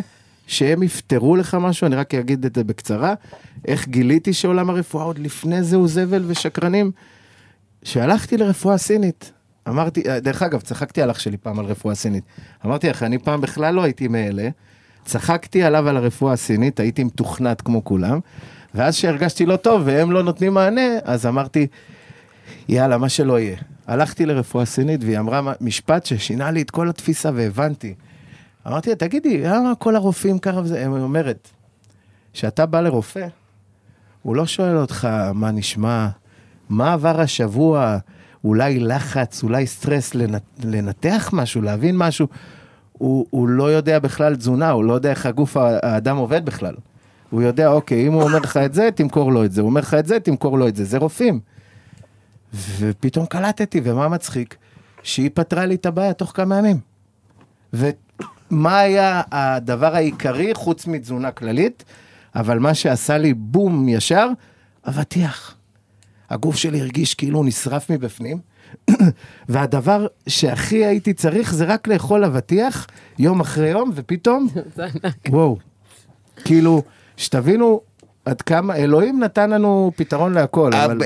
Speaker 2: שהם יפתרו לך משהו, אני רק אגיד את זה בקצרה, איך גיליתי שעולם הרפואה עוד לפני זה הוא זבל ושקרנים, שהלכתי לרפואה סינית, אמרתי, דרך אגב, צחקתי על אח שלי פעם על רפואה סינית, אמרתי לך, אני פעם בכלל לא הייתי מאלה, צחקתי עליו על הרפואה הסינית, הייתי מתוכנת כמו כולם, ואז שהרגשתי לא טוב והם לא נותנים מענה, אז אמרתי, יאללה, מה שלא יהיה. הלכתי לרפואה סינית והיא אמרה משפט ששינה לי את כל התפיסה והבנתי. אמרתי, תגידי, למה כל הרופאים ככה וזה? היא אומרת, שאתה בא לרופא, הוא לא שואל אותך מה נשמע, מה עבר השבוע, אולי לחץ, אולי סטרס, לנתח משהו, להבין משהו, הוא, הוא לא יודע בכלל תזונה, הוא לא יודע איך הגוף האדם עובד בכלל. הוא יודע, אוקיי, אם הוא אומר לך את זה, תמכור לו את זה, הוא אומר לך את זה, תמכור לו את זה, זה רופאים. ופתאום קלטתי, ומה מצחיק? שהיא פתרה לי את הבעיה תוך כמה ימים. ומה היה הדבר העיקרי, חוץ מתזונה כללית, אבל מה שעשה לי בום ישר, אבטיח. הגוף שלי הרגיש כאילו נשרף מבפנים, והדבר שהכי הייתי צריך זה רק לאכול אבטיח, יום אחרי יום, ופתאום, וואו, כאילו, שתבינו עד כמה, אלוהים נתן לנו פתרון להכל, אבל...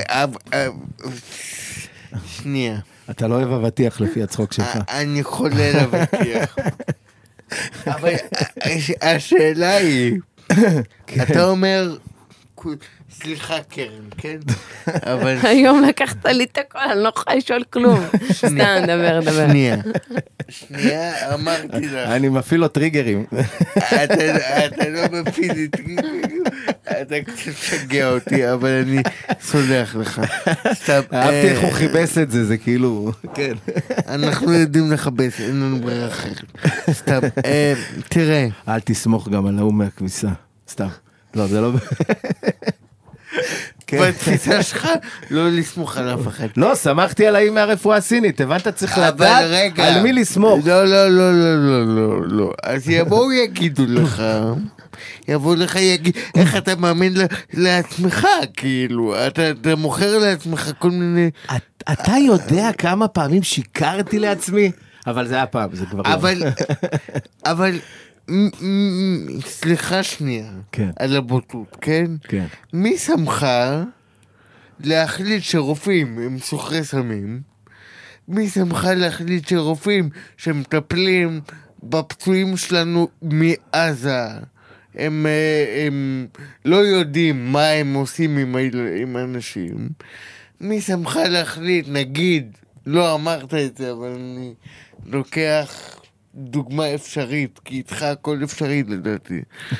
Speaker 3: שנייה.
Speaker 2: אתה לא אוהב אבטיח לפי הצחוק שלך.
Speaker 3: אני חולל אבטיח. אבל השאלה היא, אתה אומר... סליחה קרן, כן? אבל...
Speaker 1: היום לקחת לי את הכל, אני לא יכולה לשאול כלום. סתם, דבר, דבר.
Speaker 3: שנייה. שנייה, אמרתי לך.
Speaker 2: אני מפעיל לו טריגרים.
Speaker 3: אתה לא מפעיל לי טריגרים. אתה קצת שגע אותי, אבל אני סולח לך.
Speaker 2: אהבתי איך הוא חיבס את זה, זה כאילו... כן.
Speaker 3: אנחנו יודעים לחבס, אין לנו ברירה אחרת. סתם, תראה.
Speaker 2: אל תסמוך גם על ההוא מהכביסה. סתם. לא, זה לא...
Speaker 3: בתפיסה שלך, לא לסמוך על אף אחד.
Speaker 2: לא, שמחתי על האם מהרפואה הסינית, הבנת צריך לדעת על מי לסמוך.
Speaker 3: לא, לא, לא, לא, לא, לא, לא. אז יבואו יגידו לך, יבואו לך יגיד, איך אתה מאמין לעצמך, כאילו, אתה מוכר לעצמך כל מיני...
Speaker 2: אתה יודע כמה פעמים שיקרתי לעצמי? אבל זה היה פעם, זה כבר לא.
Speaker 3: אבל, אבל... סליחה שנייה, על הבוטות, כן?
Speaker 2: כן.
Speaker 3: מי שמך להחליט שרופאים הם סוחרי סמים? מי שמך להחליט שרופאים שמטפלים בפצועים שלנו מעזה, הם, הם לא יודעים מה הם עושים עם, עם אנשים? מי שמך להחליט, נגיד, לא אמרת את זה, אבל אני לוקח... דוגמה אפשרית, כי איתך הכל אפשרי לדעתי,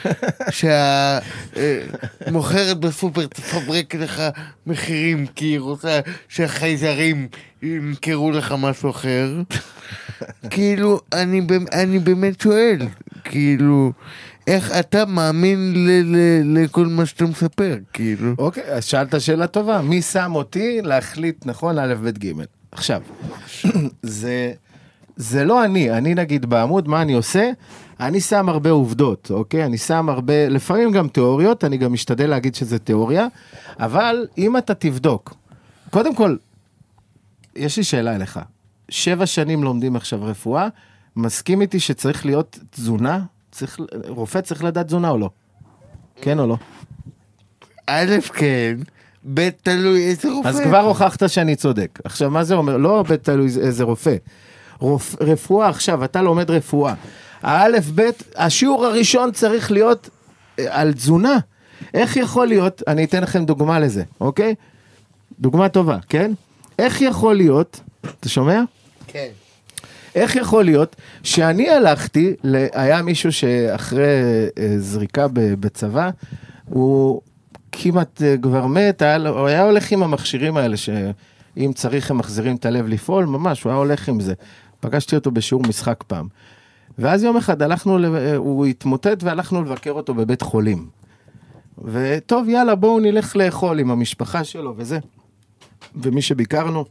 Speaker 3: שהמוכרת בסופר תפברק לך מחירים, כי היא רוצה שהחייזרים ימכרו לך משהו אחר. כאילו, אני, אני באמת שואל, כאילו, איך אתה מאמין ל- ל- לכל מה שאתה מספר, כאילו.
Speaker 2: אוקיי, אז שאלת שאלה טובה, מי שם אותי להחליט נכון א' ב' ג'. עכשיו, זה... זה לא אני, אני נגיד בעמוד, מה אני עושה? אני שם הרבה עובדות, אוקיי? אני שם הרבה, לפעמים גם תיאוריות, אני גם משתדל להגיד שזה תיאוריה, אבל אם אתה תבדוק, קודם כל, יש לי שאלה אליך, שבע שנים לומדים עכשיו רפואה, מסכים איתי שצריך להיות תזונה? צריך, רופא צריך לדעת תזונה או לא? כן או לא?
Speaker 3: א' כן, ב' תלוי איזה רופא.
Speaker 2: אז כבר הוכחת שאני צודק. עכשיו, מה זה אומר? לא ב' תלוי איזה רופא. רופ... רפואה עכשיו, אתה לומד רפואה. האלף ב', השיעור הראשון צריך להיות על תזונה. איך יכול להיות, אני אתן לכם דוגמה לזה, אוקיי? דוגמה טובה, כן? איך יכול להיות, אתה שומע?
Speaker 3: כן.
Speaker 2: איך יכול להיות שאני הלכתי, היה מישהו שאחרי זריקה בצבא, הוא כמעט כבר מת, הוא היה הולך עם המכשירים האלה, שאם צריך הם מחזירים את הלב לפעול, ממש, הוא היה הולך עם זה. פגשתי אותו בשיעור משחק פעם. ואז יום אחד הלכנו, הוא התמוטט והלכנו לבקר אותו בבית חולים. וטוב, יאללה, בואו נלך לאכול עם המשפחה שלו וזה. ומי שביקרנו.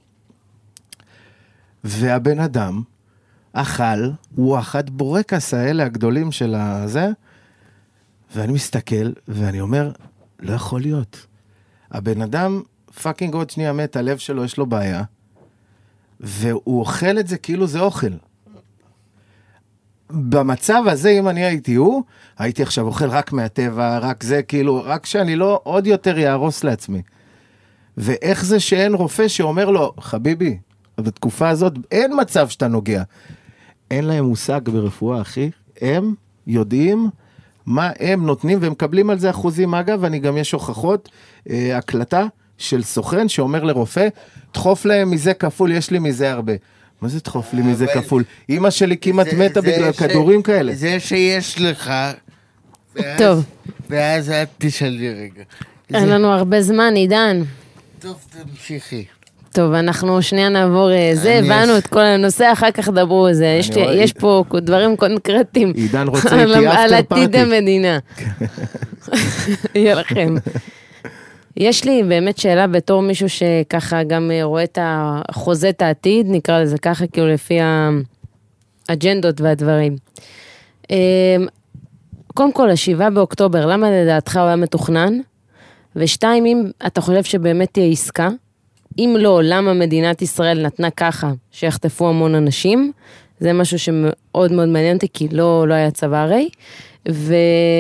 Speaker 2: והבן אדם אכל וואחד בורקס האלה הגדולים של הזה, ואני מסתכל ואני אומר, לא יכול להיות. הבן אדם פאקינג עוד שנייה מת, הלב שלו יש לו בעיה, והוא אוכל את זה כאילו זה אוכל. במצב הזה, אם אני הייתי הוא, הייתי עכשיו אוכל רק מהטבע, רק זה, כאילו, רק שאני לא עוד יותר יהרוס לעצמי. ואיך זה שאין רופא שאומר לו, חביבי, בתקופה הזאת אין מצב שאתה נוגע. אין להם מושג ברפואה, אחי. הם יודעים מה הם נותנים, והם מקבלים על זה אחוזים. אגב, אני גם יש הוכחות, אה, הקלטה של סוכן שאומר לרופא, תחוף להם מזה כפול, יש לי מזה הרבה. מה זה תחוף לי מזה כפול? אמא שלי כמעט מתה בגלל כדורים כאלה.
Speaker 3: זה שיש לך...
Speaker 1: טוב.
Speaker 3: ואז את תשאלי רגע.
Speaker 1: אין לנו הרבה זמן, עידן.
Speaker 3: טוב, תמשיכי.
Speaker 1: טוב, אנחנו שנייה נעבור זה, הבנו את כל הנושא, אחר כך דברו על זה. יש פה דברים קונקרטיים.
Speaker 2: עידן רוצה איתי אפטר
Speaker 1: על
Speaker 2: פארטי.
Speaker 1: עתיד המדינה. יהיה לכם. יש לי באמת שאלה בתור מישהו שככה גם רואה את החוזה את העתיד, נקרא לזה ככה, כאילו לפי האג'נדות והדברים. קודם כל, השבעה באוקטובר, למה לדעתך הוא היה מתוכנן? ושתיים, אם אתה חושב שבאמת תהיה עסקה, אם לא, למה מדינת ישראל נתנה ככה, שיחטפו המון אנשים, זה משהו שמאוד מאוד מעניין אותי, כי לא, לא היה צבא הרי, ו...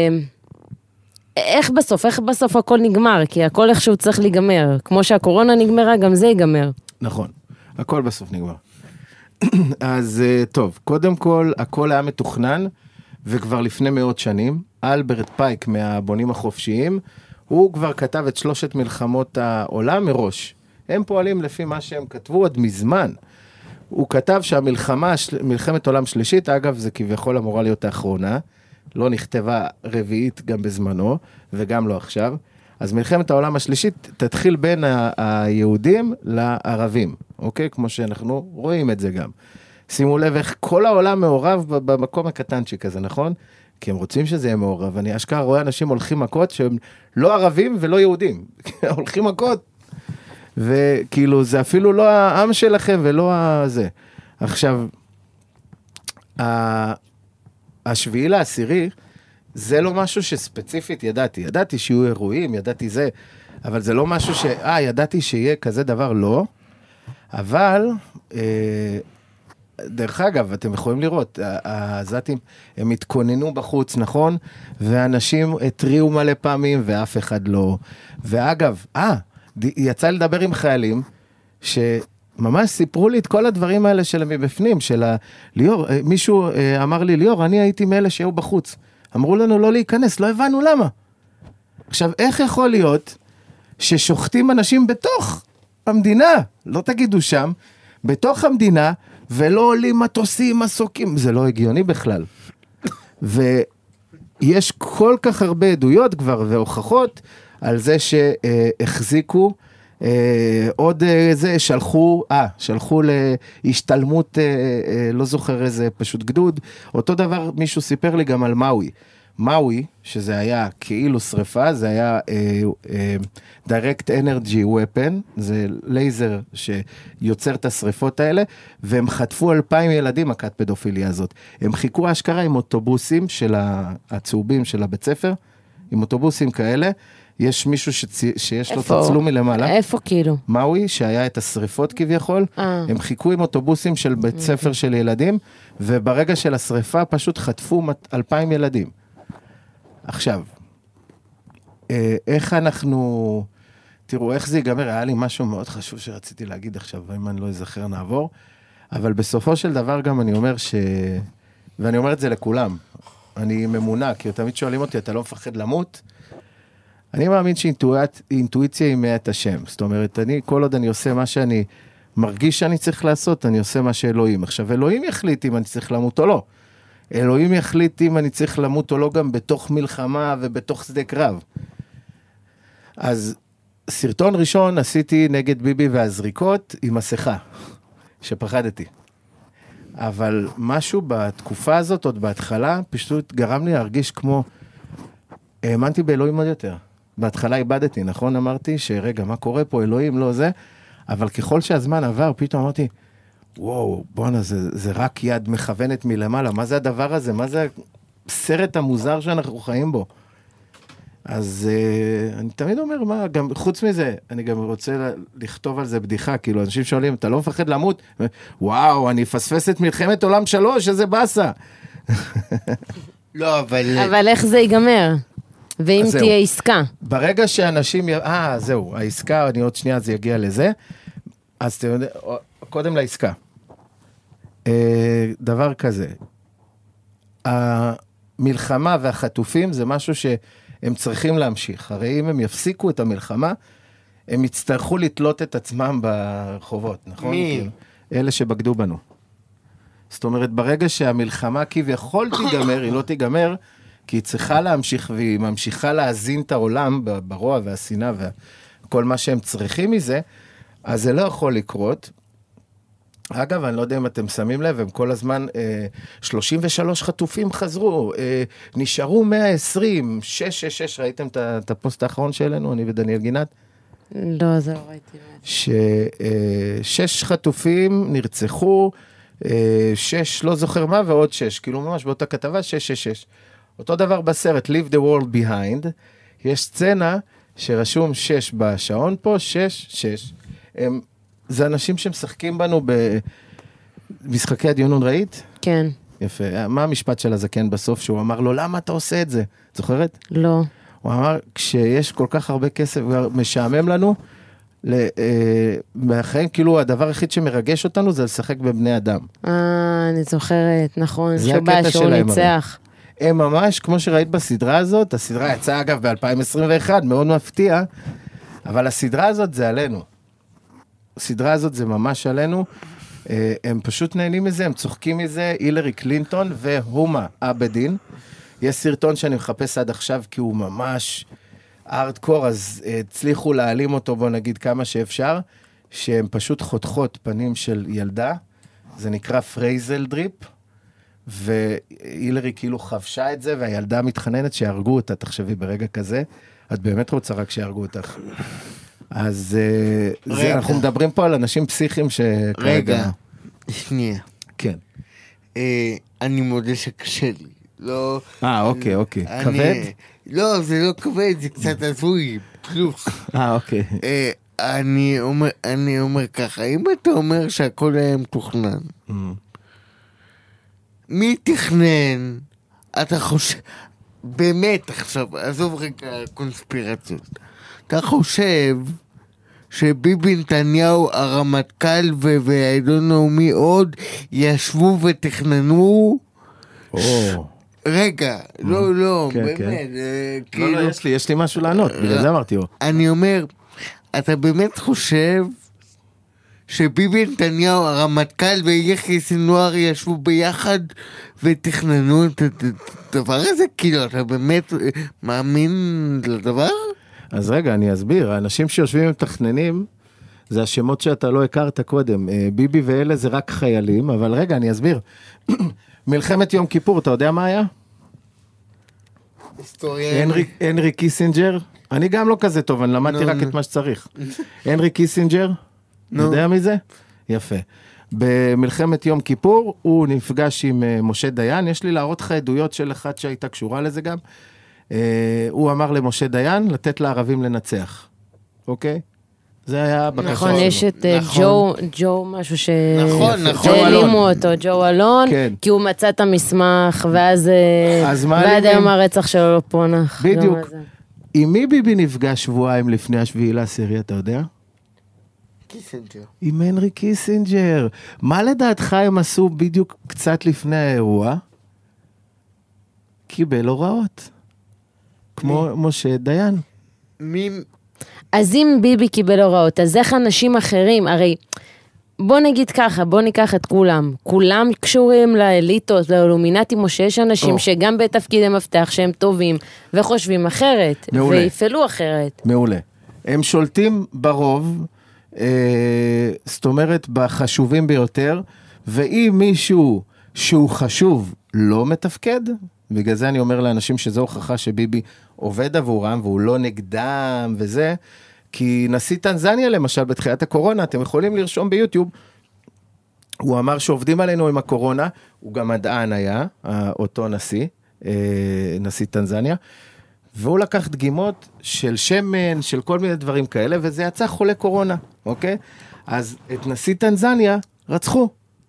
Speaker 1: איך בסוף, איך בסוף הכל נגמר? כי הכל איכשהו צריך להיגמר. כמו שהקורונה נגמרה, גם זה ייגמר.
Speaker 2: נכון, הכל בסוף נגמר. אז טוב, קודם כל, הכל היה מתוכנן, וכבר לפני מאות שנים, אלברט פייק מהבונים החופשיים, הוא כבר כתב את שלושת מלחמות העולם מראש. הם פועלים לפי מה שהם כתבו עוד מזמן. הוא כתב שהמלחמה, מלחמת עולם שלישית, אגב, זה כביכול אמורה להיות האחרונה, לא נכתבה רביעית גם בזמנו, וגם לא עכשיו. אז מלחמת העולם השלישית תתחיל בין ה- היהודים לערבים, אוקיי? כמו שאנחנו רואים את זה גם. שימו לב איך כל העולם מעורב במקום הקטנצ'יק הזה, נכון? כי הם רוצים שזה יהיה מעורב. אני אשכרה רואה אנשים הולכים מכות שהם לא ערבים ולא יהודים. הולכים מכות. וכאילו זה אפילו לא העם שלכם ולא הזה. עכשיו, ה... השביעי לעשירי, זה לא משהו שספציפית ידעתי. ידעתי שיהיו אירועים, ידעתי זה, אבל זה לא משהו ש... אה, ידעתי שיהיה כזה דבר, לא. אבל, אה, דרך אגב, אתם יכולים לראות, העזתים, הם התכוננו בחוץ, נכון? ואנשים התריעו מלא פעמים, ואף אחד לא. ואגב, אה, יצא לדבר עם חיילים, ש... ממש סיפרו לי את כל הדברים האלה של מבפנים, של ה... ליאור, מישהו אמר לי, ליאור, אני הייתי מאלה שהיו בחוץ. אמרו לנו לא להיכנס, לא הבנו למה. עכשיו, איך יכול להיות ששוחטים אנשים בתוך המדינה, לא תגידו שם, בתוך המדינה, ולא עולים מטוסים, מסוקים, זה לא הגיוני בכלל. ויש כל כך הרבה עדויות כבר והוכחות על זה שהחזיקו, Uh, עוד uh, זה, שלחו, אה, שלחו להשתלמות, uh, uh, לא זוכר איזה פשוט גדוד, אותו דבר מישהו סיפר לי גם על מאוי, מאוי, שזה היה כאילו שריפה, זה היה uh, uh, direct energy weapon, זה לייזר שיוצר את השריפות האלה, והם חטפו אלפיים ילדים, מכת פדופיליה הזאת, הם חיכו אשכרה עם אוטובוסים של הצהובים של הבית ספר, עם אוטובוסים כאלה, יש מישהו שצ... שיש לו תצלום מלמעלה.
Speaker 1: איפה כאילו?
Speaker 2: מאוי, שהיה את השריפות כביכול, אה. הם חיכו עם אוטובוסים של בית ספר של ילדים, וברגע של השריפה פשוט חטפו אלפיים ילדים. עכשיו, איך אנחנו... תראו, איך זה ייגמר? היה לי משהו מאוד חשוב שרציתי להגיד עכשיו, אם אני לא אזכר נעבור, אבל בסופו של דבר גם אני אומר ש... ואני אומר את זה לכולם, אני ממונה, כי תמיד שואלים אותי, אתה לא מפחד למות? אני מאמין שאינטואיציה היא מאת השם. זאת אומרת, אני, כל עוד אני עושה מה שאני מרגיש שאני צריך לעשות, אני עושה מה שאלוהים. עכשיו, אלוהים יחליט אם אני צריך למות או לא. אלוהים יחליט אם אני צריך למות או לא, גם בתוך מלחמה ובתוך שדה קרב. אז סרטון ראשון עשיתי נגד ביבי והזריקות עם מסכה, שפחדתי. אבל משהו בתקופה הזאת, עוד בהתחלה, פשוט גרם לי להרגיש כמו, האמנתי באלוהים עוד יותר. בהתחלה איבדתי, נכון? אמרתי שרגע, מה קורה פה? אלוהים, לא זה. אבל ככל שהזמן עבר, פתאום אמרתי, וואו, בואנה, זה, זה רק יד מכוונת מלמעלה. מה זה הדבר הזה? מה זה הסרט המוזר שאנחנו חיים בו? אז uh, אני תמיד אומר, מה, גם חוץ מזה, אני גם רוצה לכתוב על זה בדיחה, כאילו, אנשים שואלים, אתה לא מפחד למות? וואו, אני אפספס את מלחמת עולם שלוש, איזה באסה.
Speaker 3: לא, אבל...
Speaker 1: אבל איך זה ייגמר? ואם
Speaker 2: אז
Speaker 1: תהיה
Speaker 2: זהו.
Speaker 1: עסקה?
Speaker 2: ברגע שאנשים, י- אה, זהו, העסקה, אני עוד שנייה, זה יגיע לזה. אז אתם יודעים, קודם לעסקה. אה, דבר כזה, המלחמה והחטופים זה משהו שהם צריכים להמשיך. הרי אם הם יפסיקו את המלחמה, הם יצטרכו לתלות את עצמם ברחובות, נכון?
Speaker 3: מי?
Speaker 2: כאילו, אלה שבגדו בנו. זאת אומרת, ברגע שהמלחמה כביכול תיגמר, היא לא תיגמר, כי היא צריכה להמשיך, והיא ממשיכה להזין את העולם ברוע והשנאה וכל מה שהם צריכים מזה, אז זה לא יכול לקרות. אגב, אני לא יודע אם אתם שמים לב, הם כל הזמן, אה, שלושים ושלוש חטופים חזרו, אה, נשארו מאה ועשרים, שש שש שש, ראיתם את, את הפוסט האחרון שלנו, אני ודניאל גינת?
Speaker 1: לא, זה לא ראיתי.
Speaker 2: ששש חטופים נרצחו, אה, שש, לא זוכר מה, ועוד שש, כאילו ממש באותה כתבה, שש שש שש. אותו דבר בסרט, Leave the World Behind, יש סצנה שרשום שש בשעון פה, שש, שש. הם, זה אנשים שמשחקים בנו במשחקי הדיונון, ראית?
Speaker 1: כן.
Speaker 2: יפה. מה המשפט של הזקן בסוף שהוא אמר לו, למה אתה עושה את זה? זוכרת?
Speaker 1: לא.
Speaker 2: הוא אמר, כשיש כל כך הרבה כסף, משעמם לנו, מהחיים, כאילו הדבר היחיד שמרגש אותנו זה לשחק בבני אדם.
Speaker 1: אה, אני זוכרת, נכון.
Speaker 2: זה
Speaker 1: שבא
Speaker 2: הקטע
Speaker 1: שהוא
Speaker 2: שלהם,
Speaker 1: ניצח.
Speaker 2: הם ממש, כמו שראית בסדרה הזאת, הסדרה יצאה אגב ב-אלפיים עשרים ואחת, מאוד מפתיע, אבל הסדרה הזאת זה עלינו. הסדרה הזאת זה ממש עלינו, הם פשוט נהנים מזה, הם צוחקים מזה, הילרי קלינטון והומה אבדין. יש סרטון שאני מחפש עד עכשיו, כי הוא ממש ארדקור, אז הצליחו להעלים אותו, בוא נגיד כמה שאפשר, שהם פשוט חותכות פנים של ילדה, זה נקרא פרייזל דריפ, והילרי כאילו חבשה את זה, והילדה מתחננת שיהרגו אותה, תחשבי ברגע כזה, את באמת רוצה רק שיהרגו אותך. אז זה, אנחנו מדברים פה על אנשים פסיכיים שכרגע...
Speaker 3: רגע, שנייה.
Speaker 2: כן.
Speaker 3: אה, אני מודה שקשה לי. לא...
Speaker 2: אה, אוקיי, אוקיי.
Speaker 3: אני-
Speaker 2: כבד?
Speaker 3: לא, זה לא כבד, זה קצת הזוי, פלוס.
Speaker 2: אה, אוקיי.
Speaker 3: אה, אני אומר, אני אומר ככה, אם אתה אומר שהכל היה מתוכנן, מי תכנן? אתה חושב, באמת עכשיו, עזוב רגע קונספירציות, אתה חושב שביבי נתניהו, הרמטכ"ל ו-I don't know מי עוד, ישבו ותכננו?
Speaker 2: או.
Speaker 3: רגע, לא, לא,
Speaker 2: כן,
Speaker 3: באמת,
Speaker 2: כן.
Speaker 3: אה,
Speaker 2: לא,
Speaker 3: כאילו,
Speaker 2: לא, יש לי, יש לי משהו לענות, בגלל זה אמרתי, או.
Speaker 3: אני אומר, אתה באמת חושב שביבי נתניהו, הרמטכ"ל ויחיא סינואר ישבו ביחד ותכננו את הדבר הזה? כאילו, אתה באמת מאמין לדבר?
Speaker 2: אז רגע, אני אסביר. האנשים שיושבים ומתכננים, זה השמות שאתה לא הכרת קודם. אה, ביבי ואלה זה רק חיילים, אבל רגע, אני אסביר. מלחמת יום כיפור, אתה יודע מה היה?
Speaker 3: היסטוריה.
Speaker 2: הנרי, הנרי קיסינג'ר, אני גם לא כזה טוב, אני למדתי
Speaker 3: נו,
Speaker 2: רק
Speaker 3: נו.
Speaker 2: את מה שצריך. הנרי קיסינג'ר,
Speaker 3: נו.
Speaker 2: יודע מי זה? יפה. במלחמת יום כיפור, הוא נפגש עם אה, משה דיין, יש לי להראות לך עדויות של אחד שהייתה קשורה לזה גם. אה, הוא אמר למשה דיין, לתת לערבים לנצח. אוקיי? זה היה הבקשה
Speaker 1: נכון,
Speaker 2: שלו.
Speaker 1: יש את אה,
Speaker 3: נכון.
Speaker 1: ג'ו, ג'ו משהו ש...
Speaker 3: נכון, נכון.
Speaker 2: ג'ו אלון.
Speaker 1: שהעלימו אותו, ג'ו אלון,
Speaker 2: כן.
Speaker 1: כי הוא מצא את המסמך, ואז... אה,
Speaker 2: אז מה
Speaker 1: ועד
Speaker 2: העלימים?
Speaker 1: היום הרצח שלו לא פונח.
Speaker 2: בדיוק.
Speaker 1: גם הזה.
Speaker 2: עם מי ביבי נפגש שבועיים לפני השביעי לעשירי, אתה יודע?
Speaker 3: קיסינג'ר.
Speaker 2: עם הנרי קיסינג'ר. מה לדעתך הם עשו בדיוק קצת לפני האירוע? קיבל הוראות. כמו משה דיין.
Speaker 3: מי...
Speaker 1: אז אם ביבי קיבל הוראות, אז איך אנשים אחרים, הרי בוא נגיד ככה, בוא ניקח את כולם, כולם קשורים לאליטות, לאלומינטים, או שיש אנשים
Speaker 2: או.
Speaker 1: שגם בתפקידי מפתח שהם טובים וחושבים אחרת,
Speaker 2: מעולה.
Speaker 1: ויפעלו אחרת.
Speaker 2: מעולה. הם שולטים ברוב, אה, זאת אומרת בחשובים ביותר, ואם מישהו שהוא חשוב לא מתפקד, בגלל זה אני אומר לאנשים שזו הוכחה שביבי עובד עבורם, והוא לא נגדם וזה, כי נשיא טנזניה למשל בתחילת הקורונה, אתם יכולים לרשום ביוטיוב, הוא אמר שעובדים עלינו עם הקורונה, הוא גם מדען היה, אותו נשיא, אה, נשיא טנזניה, והוא לקח דגימות של שמן, של כל מיני דברים כאלה, וזה יצא חולה קורונה, אוקיי? אז את נשיא טנזניה רצחו.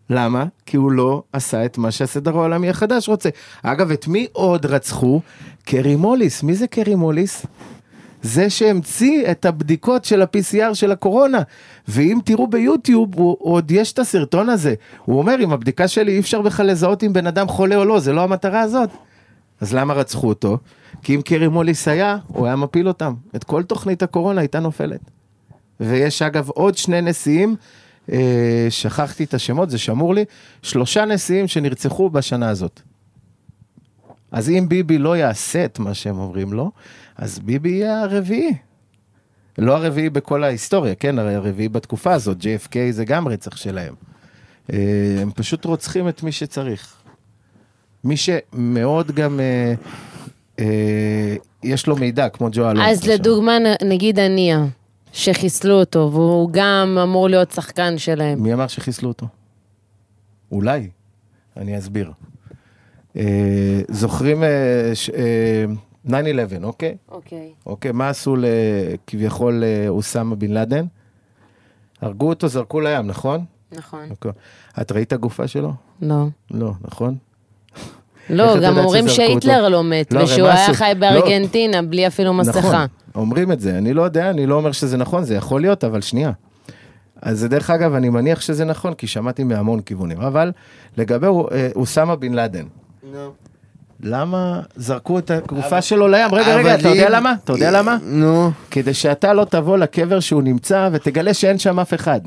Speaker 2: למה? כי הוא לא עשה את מה שהסדר העולמי החדש רוצה. אגב, את מי עוד רצחו? קרי מוליס. מי זה קרי מוליס? זה שהמציא את הבדיקות של ה-פי סי אר של הקורונה. ואם תראו ביוטיוב, הוא, עוד יש את הסרטון הזה. הוא אומר, עם הבדיקה שלי אי אפשר בכלל לזהות אם בן אדם חולה או לא, זה לא המטרה הזאת. אז למה רצחו אותו? כי אם קרי מוליס היה, הוא היה מפיל אותם. את כל תוכנית הקורונה הייתה נופלת. ויש אגב עוד שני נשיאים, אה, שכחתי את השמות, זה שמור לי, שלושה נשיאים שנרצחו בשנה הזאת. אז אם ביבי לא יעשה את מה שהם אומרים לו, אז ביבי יהיה הרביעי. לא הרביעי בכל ההיסטוריה, כן, הרביעי בתקופה הזאת, ג'יי אף קיי זה גם רצח שלהם. אה, הם פשוט רוצחים את מי שצריך. מי שמאוד גם... אה, אה, יש לו מידע, כמו ג'ו אלון.
Speaker 1: אז לדוגמה, נגיד עניה, שחיסלו אותו, והוא גם אמור להיות שחקן שלהם.
Speaker 2: מי אמר שחיסלו אותו? אולי. אני אסביר. אה, זוכרים אה, ש, אה, תשע אחת עשרה, אוקיי?
Speaker 1: אוקיי.
Speaker 2: אוקיי, מה עשו כביכול אוסמה בן לאדן? הרגו אותו, זרקו לים, נכון?
Speaker 1: נכון.
Speaker 2: אוקיי. את ראית הגופה שלו?
Speaker 1: לא.
Speaker 2: לא, נכון?
Speaker 1: לא, גם אומרים שהיטלר לא מת,
Speaker 2: לא,
Speaker 1: ושהוא היה
Speaker 2: עשו?
Speaker 1: חי בארגנטינה, לא. בלי אפילו מסכה.
Speaker 2: נכון, אומרים את זה, אני לא יודע, אני לא אומר שזה נכון, זה יכול להיות, אבל שנייה. אז זה דרך אגב, אני מניח שזה נכון, כי שמעתי מהמון כיוונים, אבל לגבי אוסמה בן לאדן.
Speaker 3: לא.
Speaker 2: למה זרקו את הגופה שלו לים? רגע, רגע, אתה יודע למה? אתה יודע למה?
Speaker 3: נו.
Speaker 2: כדי שאתה לא תבוא לקבר שהוא נמצא, ותגלה שאין שם אף אחד.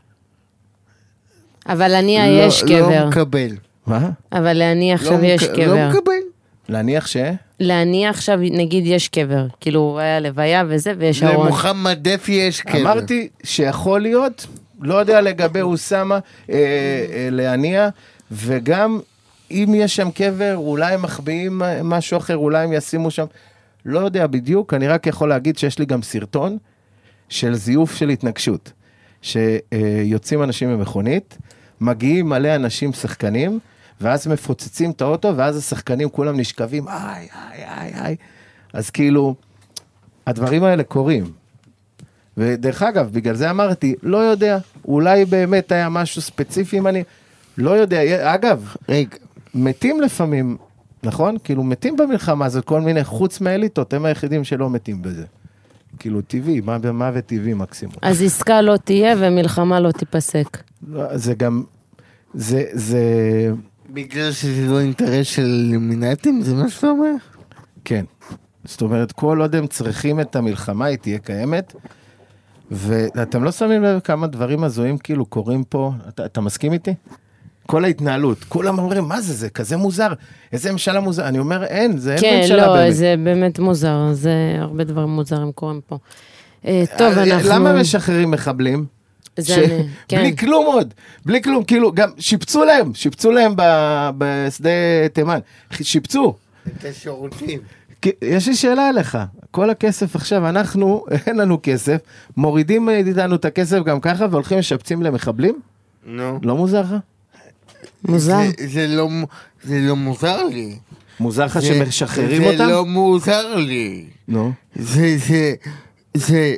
Speaker 1: אבל אני יש קבר.
Speaker 3: לא מקבל.
Speaker 2: מה?
Speaker 1: אבל לעני עכשיו יש קבר.
Speaker 3: לא מקבל.
Speaker 2: להניח ש...
Speaker 1: לעני עכשיו, נגיד, יש קבר. כאילו, היה לוויה וזה, ויש ארון.
Speaker 3: למוחמד דפי יש קבר.
Speaker 2: אמרתי שיכול להיות, לא יודע לגבי אוסמה, אה, אה, להניע, וגם אם יש שם קבר, אולי הם מחביאים משהו אחר, אולי הם ישימו שם, לא יודע בדיוק, אני רק יכול להגיד שיש לי גם סרטון של זיוף של התנגשות, שיוצאים אנשים ממכונית, מגיעים מלא אנשים שחקנים, ואז מפוצצים את האוטו, ואז השחקנים כולם נשכבים, איי, איי, איי, איי. אז כאילו, הדברים האלה קורים. ודרך אגב, בגלל זה אמרתי, לא יודע, אולי באמת היה משהו ספציפי, אם אני לא יודע, אגב,
Speaker 3: רגע.
Speaker 2: מתים לפעמים, נכון? כאילו, מתים במלחמה הזאת, כל מיני, חוץ מהאליטות, הם היחידים שלא מתים בזה. כאילו, טבעי, מה במוות טבעי מקסימום.
Speaker 1: אז עסקה לא תהיה ומלחמה לא תיפסק.
Speaker 2: זה גם, זה, זה...
Speaker 3: בגלל שזה לא אינטרס של אלומינטים, זה מה שאתה אומר?
Speaker 2: כן. זאת אומרת, כל עוד הם צריכים את המלחמה, היא תהיה קיימת, ואתם לא שמים לב כמה דברים הזויים כאילו קורים פה, אתה, אתה מסכים איתי? כל ההתנהלות, כולם אומרים, מה זה, זה כזה מוזר, איזה ממשלה מוזר, אני אומר, אין, זה אין
Speaker 1: כן,
Speaker 2: ממשלה
Speaker 1: לא,
Speaker 2: באמת.
Speaker 1: כן, זה באמת מוזר, זה הרבה דברים מוזרים קוראים פה. אה, טוב, אנחנו...
Speaker 2: למה משחררים מחבלים?
Speaker 1: זה
Speaker 2: ש...
Speaker 1: אני, כן.
Speaker 2: בלי כלום עוד, בלי כלום, כאילו, גם שיפצו להם, שיפצו להם ב... בשדה תימן, שיפצו.
Speaker 3: את השירותים.
Speaker 2: יש לי שאלה אליך, כל הכסף עכשיו, אנחנו, אין לנו כסף, מורידים איתנו את הכסף גם ככה, והולכים לשפצים למחבלים?
Speaker 3: נו.
Speaker 2: לא מוזר לך?
Speaker 1: מוזר.
Speaker 3: זה, זה, לא, זה לא מוזר לי.
Speaker 2: מוזר לך
Speaker 3: זה,
Speaker 2: שמשחררים
Speaker 3: זה
Speaker 2: אותם?
Speaker 3: זה לא מוזר לי.
Speaker 2: נו.
Speaker 3: זה, זה, זה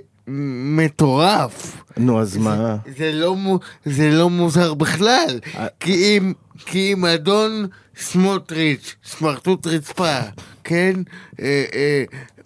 Speaker 3: מטורף.
Speaker 2: נו, אז מה?
Speaker 3: זה לא, זה לא מוזר בכלל. כי אם, כי אם אדון סמוטריץ', סמרטוט רצפה, כן? אה, אה,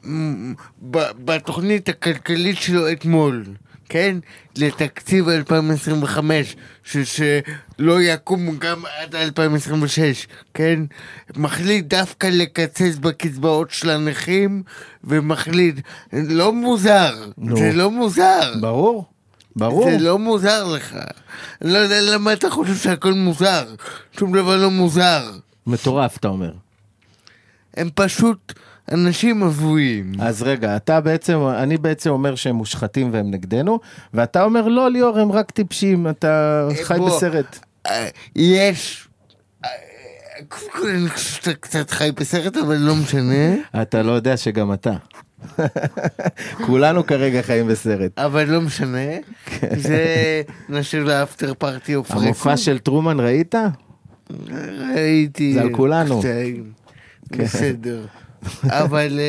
Speaker 3: בתוכנית הכלכלית שלו אתמול, כן? לתקציב אלפיים עשרים וחמש, שלא יקום גם עד אלפיים עשרים ושש, כן? מחליט דווקא לקצץ בקצבאות של הנכים, ומחליט, לא מוזר,
Speaker 2: נו.
Speaker 3: זה לא מוזר.
Speaker 2: ברור, ברור.
Speaker 3: זה לא מוזר לך. אני לא יודע למה אתה חושב שהכל מוזר. שום דבר לא מוזר.
Speaker 2: מטורף, אתה אומר.
Speaker 3: הם פשוט אנשים מבויים.
Speaker 2: אז רגע, אתה בעצם, אני בעצם אומר שהם מושחתים והם נגדנו, ואתה אומר, לא, ליאור, הם רק טיפשים, אתה חי
Speaker 3: בוא,
Speaker 2: בסרט.
Speaker 3: יש... אני חושב שאתה קצת חי בסרט, אבל לא משנה.
Speaker 2: אתה לא יודע שגם אתה. כולנו כרגע חיים בסרט.
Speaker 3: אבל לא משנה. זה נשאיר לאפטר פארטי או פרקו.
Speaker 2: המופע של טרומן ראית?
Speaker 3: ראיתי.
Speaker 2: זה על כולנו.
Speaker 3: קטעים. בסדר. אבל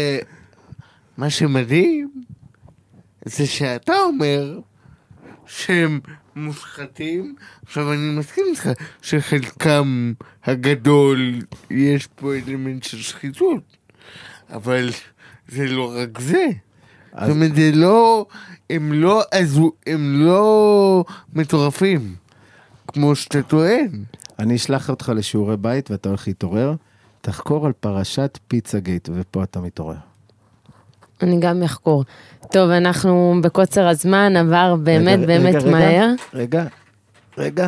Speaker 3: מה שמדהים זה שאתה אומר שהם מושחתים. עכשיו אני מסכים איתך שחלקם הגדול יש פה אלמנט של שחיתות, אבל זה לא רק זה. אז... זאת אומרת, זה לא, הם לא, אז הם לא מטורפים, כמו שאתה טוען.
Speaker 2: אני אשלח אותך לשיעורי בית ואתה הולך להתעורר, תחקור על פרשת פיצה גייט, ופה אתה מתעורר.
Speaker 1: אני גם אחקור. טוב, אנחנו בקוצר הזמן עבר באמת
Speaker 2: רגע,
Speaker 1: באמת
Speaker 2: רגע,
Speaker 1: מהר.
Speaker 2: רגע, רגע.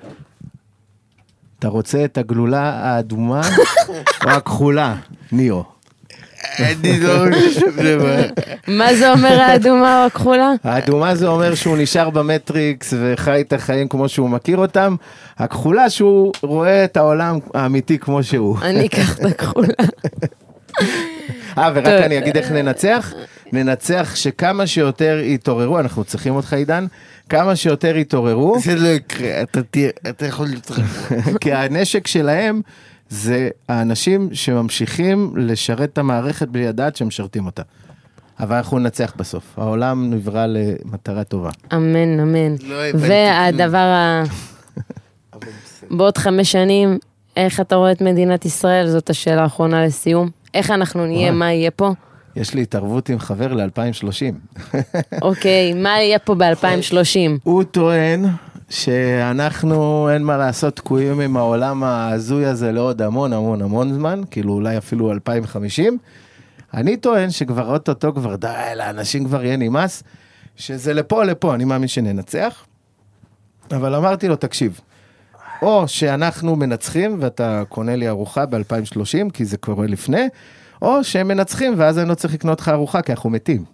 Speaker 2: אתה רוצה את הגלולה האדומה או הכחולה, ניאו?
Speaker 3: אני לא חושב דבר.
Speaker 1: מה זה אומר האדומה או הכחולה?
Speaker 2: האדומה זה אומר שהוא נשאר במטריקס וחי את החיים כמו שהוא מכיר אותם. הכחולה שהוא רואה את העולם האמיתי כמו שהוא.
Speaker 1: אני אקח את הכחולה.
Speaker 2: אה, ורק אני אגיד איך ננצח. ננצח שכמה שיותר יתעוררו, אנחנו צריכים אותך עידן, כמה שיותר יתעוררו.
Speaker 3: זה לא יקרה, אתה, תהיה, אתה יכול להתרחב.
Speaker 2: כי הנשק שלהם זה האנשים שממשיכים לשרת את המערכת בלי לדעת שמשרתים אותה. אבל אנחנו ננצח בסוף. העולם נברא למטרה טובה.
Speaker 1: אמן, אמן.
Speaker 3: לא הבנתי.
Speaker 1: והדבר ה... בעוד חמש שנים, איך אתה רואה את מדינת ישראל? זאת השאלה האחרונה לסיום. איך אנחנו נהיה, מה יהיה פה?
Speaker 2: יש לי התערבות עם חבר ל-אלפיים ושלושים.
Speaker 1: אוקיי, מה יהיה פה ב-אלפיים ושלושים?
Speaker 2: הוא טוען שאנחנו, אין מה לעשות, תקועים עם העולם ההזוי הזה לעוד המון המון המון זמן, כאילו אולי אפילו אלפיים וחמישים. אני טוען שכבר אוטוטו כבר די, לאנשים כבר יהיה נמאס, שזה לפה לפה, אני מאמין שננצח. אבל אמרתי לו, תקשיב, או שאנחנו מנצחים ואתה קונה לי ארוחה ב-אלפיים ושלושים, כי זה קורה לפני, או שהם מנצחים ואז אני לא צריך לקנות לך ארוחה, כי אנחנו מתים.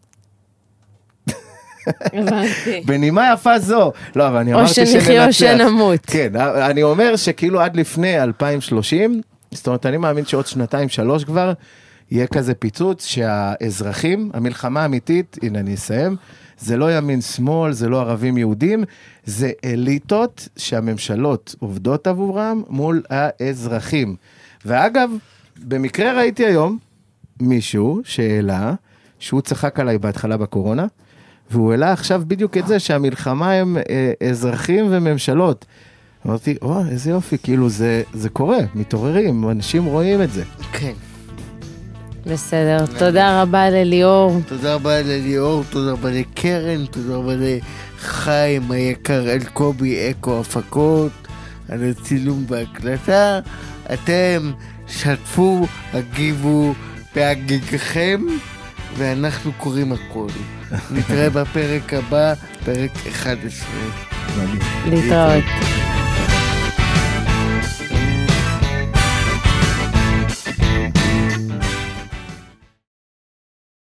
Speaker 1: הבנתי.
Speaker 2: בנימה יפה זו. לא, אבל אני
Speaker 1: או
Speaker 2: אמרתי שננצח.
Speaker 1: או שנחיה או שנמות.
Speaker 2: כן, אני אומר שכאילו עד לפני אלפיים ושלושים, זאת אומרת, אני מאמין שעוד שנתיים, שלוש כבר, יהיה כזה פיצוץ שהאזרחים, המלחמה האמיתית, הנה אני אסיים, זה לא ימין שמאל, זה לא ערבים יהודים, זה אליטות שהממשלות עובדות עבורם מול האזרחים. ואגב, במקרה ראיתי היום מישהו שהעלה, שהוא צחק עליי בהתחלה בקורונה, והוא העלה עכשיו בדיוק את זה שהמלחמה הם אה, אזרחים וממשלות. אמרתי, או, איזה יופי, כאילו זה, זה קורה, מתעוררים, אנשים רואים את זה.
Speaker 3: כן.
Speaker 1: בסדר, תודה רבה לליאור.
Speaker 3: תודה רבה לליאור, תודה רבה לקרן, תודה רבה לחיים היקר אלקובי אקו הפקות, על הצילום והקלטה. אתם שתפו, הגיבו בהגיגכם, ואנחנו קוראים הכל. נתראה בפרק הבא, פרק אחד עשרה.
Speaker 1: להתראות.